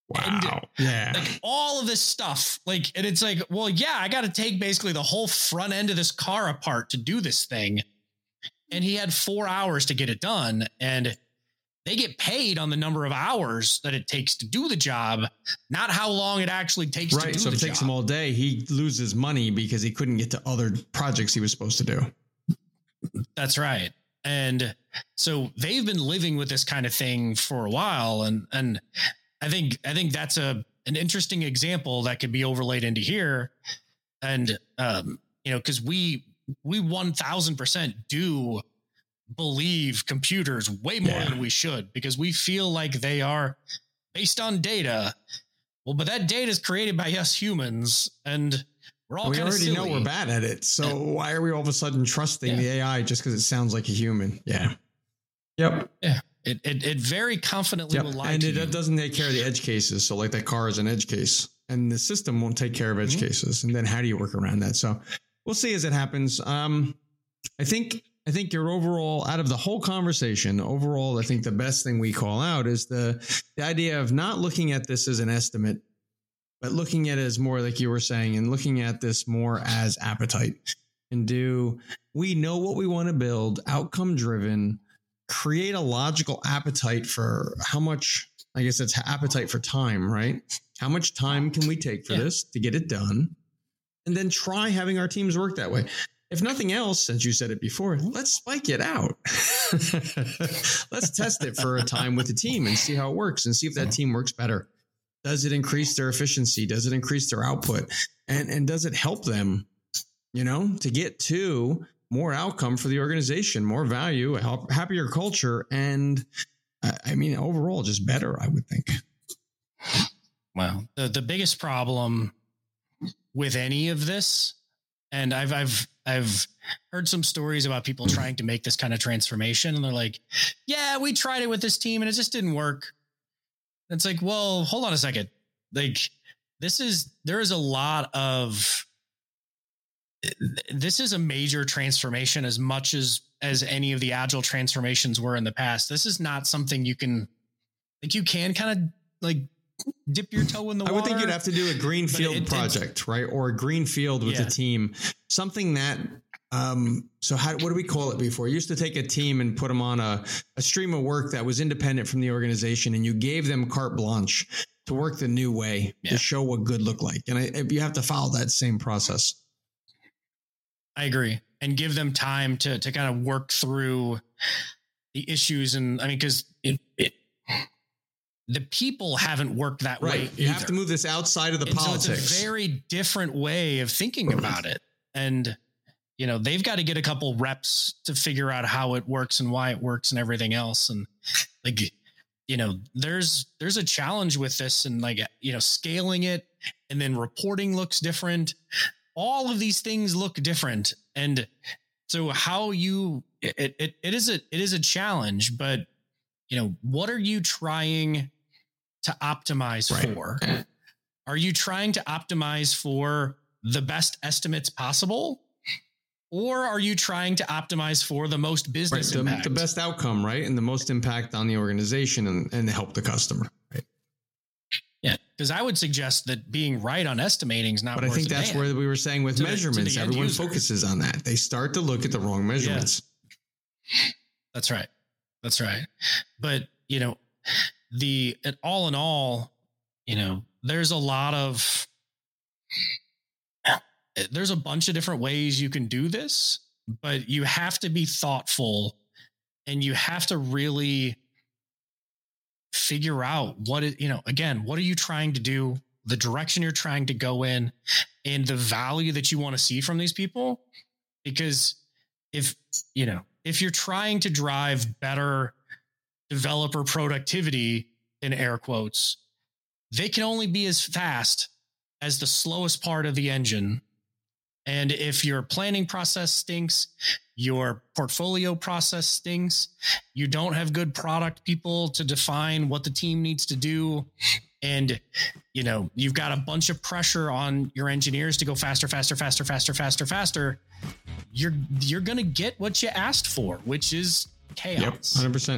Wow. And yeah. like all of this stuff, like, and it's like, well, yeah, I got to take basically the whole front end of this car apart to do this thing. And he had four hours to get it done. And they get paid on the number of hours that it takes to do the job, not how long it actually takes right. to do so the if it takes job. him all day, he loses money because he couldn't get to other projects he was supposed to do. That's right. And so they've been living with this kind of thing for a while. And, and I think, I think that's a, an interesting example that could be overlaid into here. And, um, you know, cause we, we one thousand percent do believe computers way more yeah. than we should, because we feel like they are based on data. Well, but that data is created by us humans, and we're all we kind of already silly. know we're bad at it. So why are we all of a sudden trusting Yeah. the A I just because it sounds like a human? Yeah. Yep. Yeah. It, it, it very confidently Yep. will lie and to it you. doesn't take care of the edge cases. So like that car is an edge case, and the system won't take care of edge Mm-hmm. cases. And then how do you work around that? So we'll see as it happens. Um, I think, I think your overall, out of the whole conversation, overall, I think the best thing we call out is the, the idea of not looking at this as an estimate, but looking at it as more like you were saying, and looking at this more as appetite. And do we know what we want to build, outcome driven, create a logical appetite for how much, I guess it's appetite for time, right? How much time can we take for Yeah. this to get it done? And then try having our teams work that way. If nothing else, since you said it before, let's spike it out. Let's test it for a time with the team and see how it works, and see if that team works better. Does it increase their efficiency? Does it increase their output? And, and does it help them, you know, to get to more outcome for the organization, more value, a help, happier culture, and uh, I mean, overall, just better, I would think. Well, the, the biggest problem with any of this, and I've, I've, I've heard some stories about people trying to make this kind of transformation, and they're like, yeah, we tried it with this team and it just didn't work. And it's like, well, hold on a second. Like, this is, there is a lot of, this is a major transformation as much as, as any of the agile transformations were in the past. This is not something you can, like, you can kind of like dip your toe in the I water. would think you'd have to do a greenfield it- project, right? Or a greenfield with Yeah. a team, something that, um, so how, what do we call it before? You used to take a team and put them on a, a stream of work that was independent from the organization, and you gave them carte blanche to work the new way, Yeah. to show what good looked like. And I, you have to follow that same process. I agree. And give them time to, to kind of work through the issues. And I mean, cause it, it, the people haven't worked that way. Right. You have either. to move this outside of the And politics. So it's a very different way of thinking about it. And, you know, they've got to get a couple reps to figure out how it works and why it works and everything else. And like, you know, there's, there's a challenge with this, and like, you know, scaling it, and then reporting looks different. All of these things look different. And so how you, it, it, it is a, it is a challenge, but you know, what are you trying to optimize Right. for? Are you trying to optimize for the best estimates possible? Or are you trying to optimize for the most Right, business the, impact? the best outcome, right? And the most impact on the organization, and, and help the customer. Right. Yeah. Because I would suggest that being right on estimating is not But I worth think a that's damn. where we were saying with To the- to measurements, the end everyone user. focuses on that. They start to look at the wrong measurements. That's right. That's right. But, you know, the, it, all in all, you know, there's a lot of, there's a bunch of different ways you can do this, but you have to be thoughtful, and you have to really figure out what it, you know, again, what are you trying to do, the direction you're trying to go in, and the value that you want to see from these people. Because if, you know, if you're trying to drive better developer productivity, in air quotes, they can only be as fast as the slowest part of the engine. And if your planning process stinks, your portfolio process stinks, you don't have good product people to define what the team needs to do, and you know, you've got a bunch of pressure on your engineers to go faster, faster, faster, faster, faster, faster, you're you're going to get what you asked for, which is chaos. Yep, one hundred percent.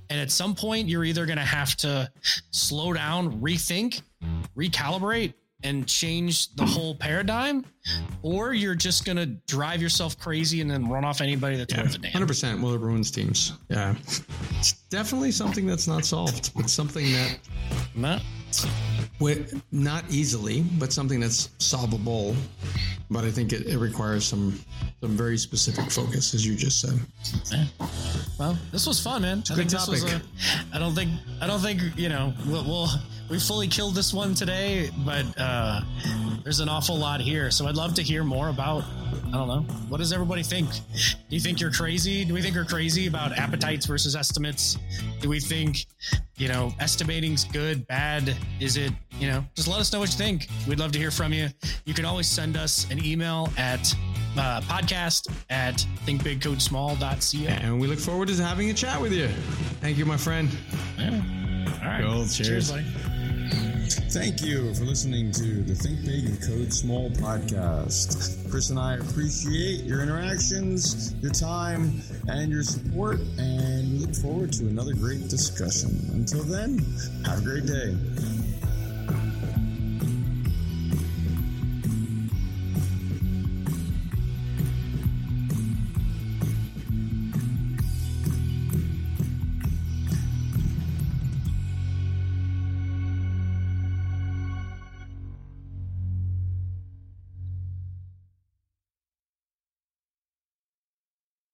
And at some point, you're either going to have to slow down, rethink, recalibrate, and change the whole paradigm, or you're just going to drive yourself crazy and then run off anybody that's Yeah, worth a damn. one hundred percent. Well, it ruins teams. Yeah. It's definitely something that's not solved. It's something that, No. with, not easily, but something that's solvable. But I think it, it requires some some very specific focus, as you just said. Yeah. Well, this was fun, man. I a good think this was topic. a, I don't think I don't think you know we'll, we'll we fully killed this one today, but uh, there's an awful lot here. So I'd love to hear more about. I don't know. What does everybody think? Do you think you're crazy? Do we think we're crazy about appetites versus estimates? Do we think, you know, estimating's good, bad? Is it, you know, just let us know what you think. We'd love to hear from you. You can always send us an email at uh, podcast at think big code small dot co. And we look forward to having a chat with you. Thank you, my friend. Yeah. All right. Cool. Cheers. Cheers, buddy. Thank you for listening to the Think Big and Code Small podcast. Chris and I appreciate your interactions, your time, and your support, and we look forward to another great discussion. Until then, have a great day.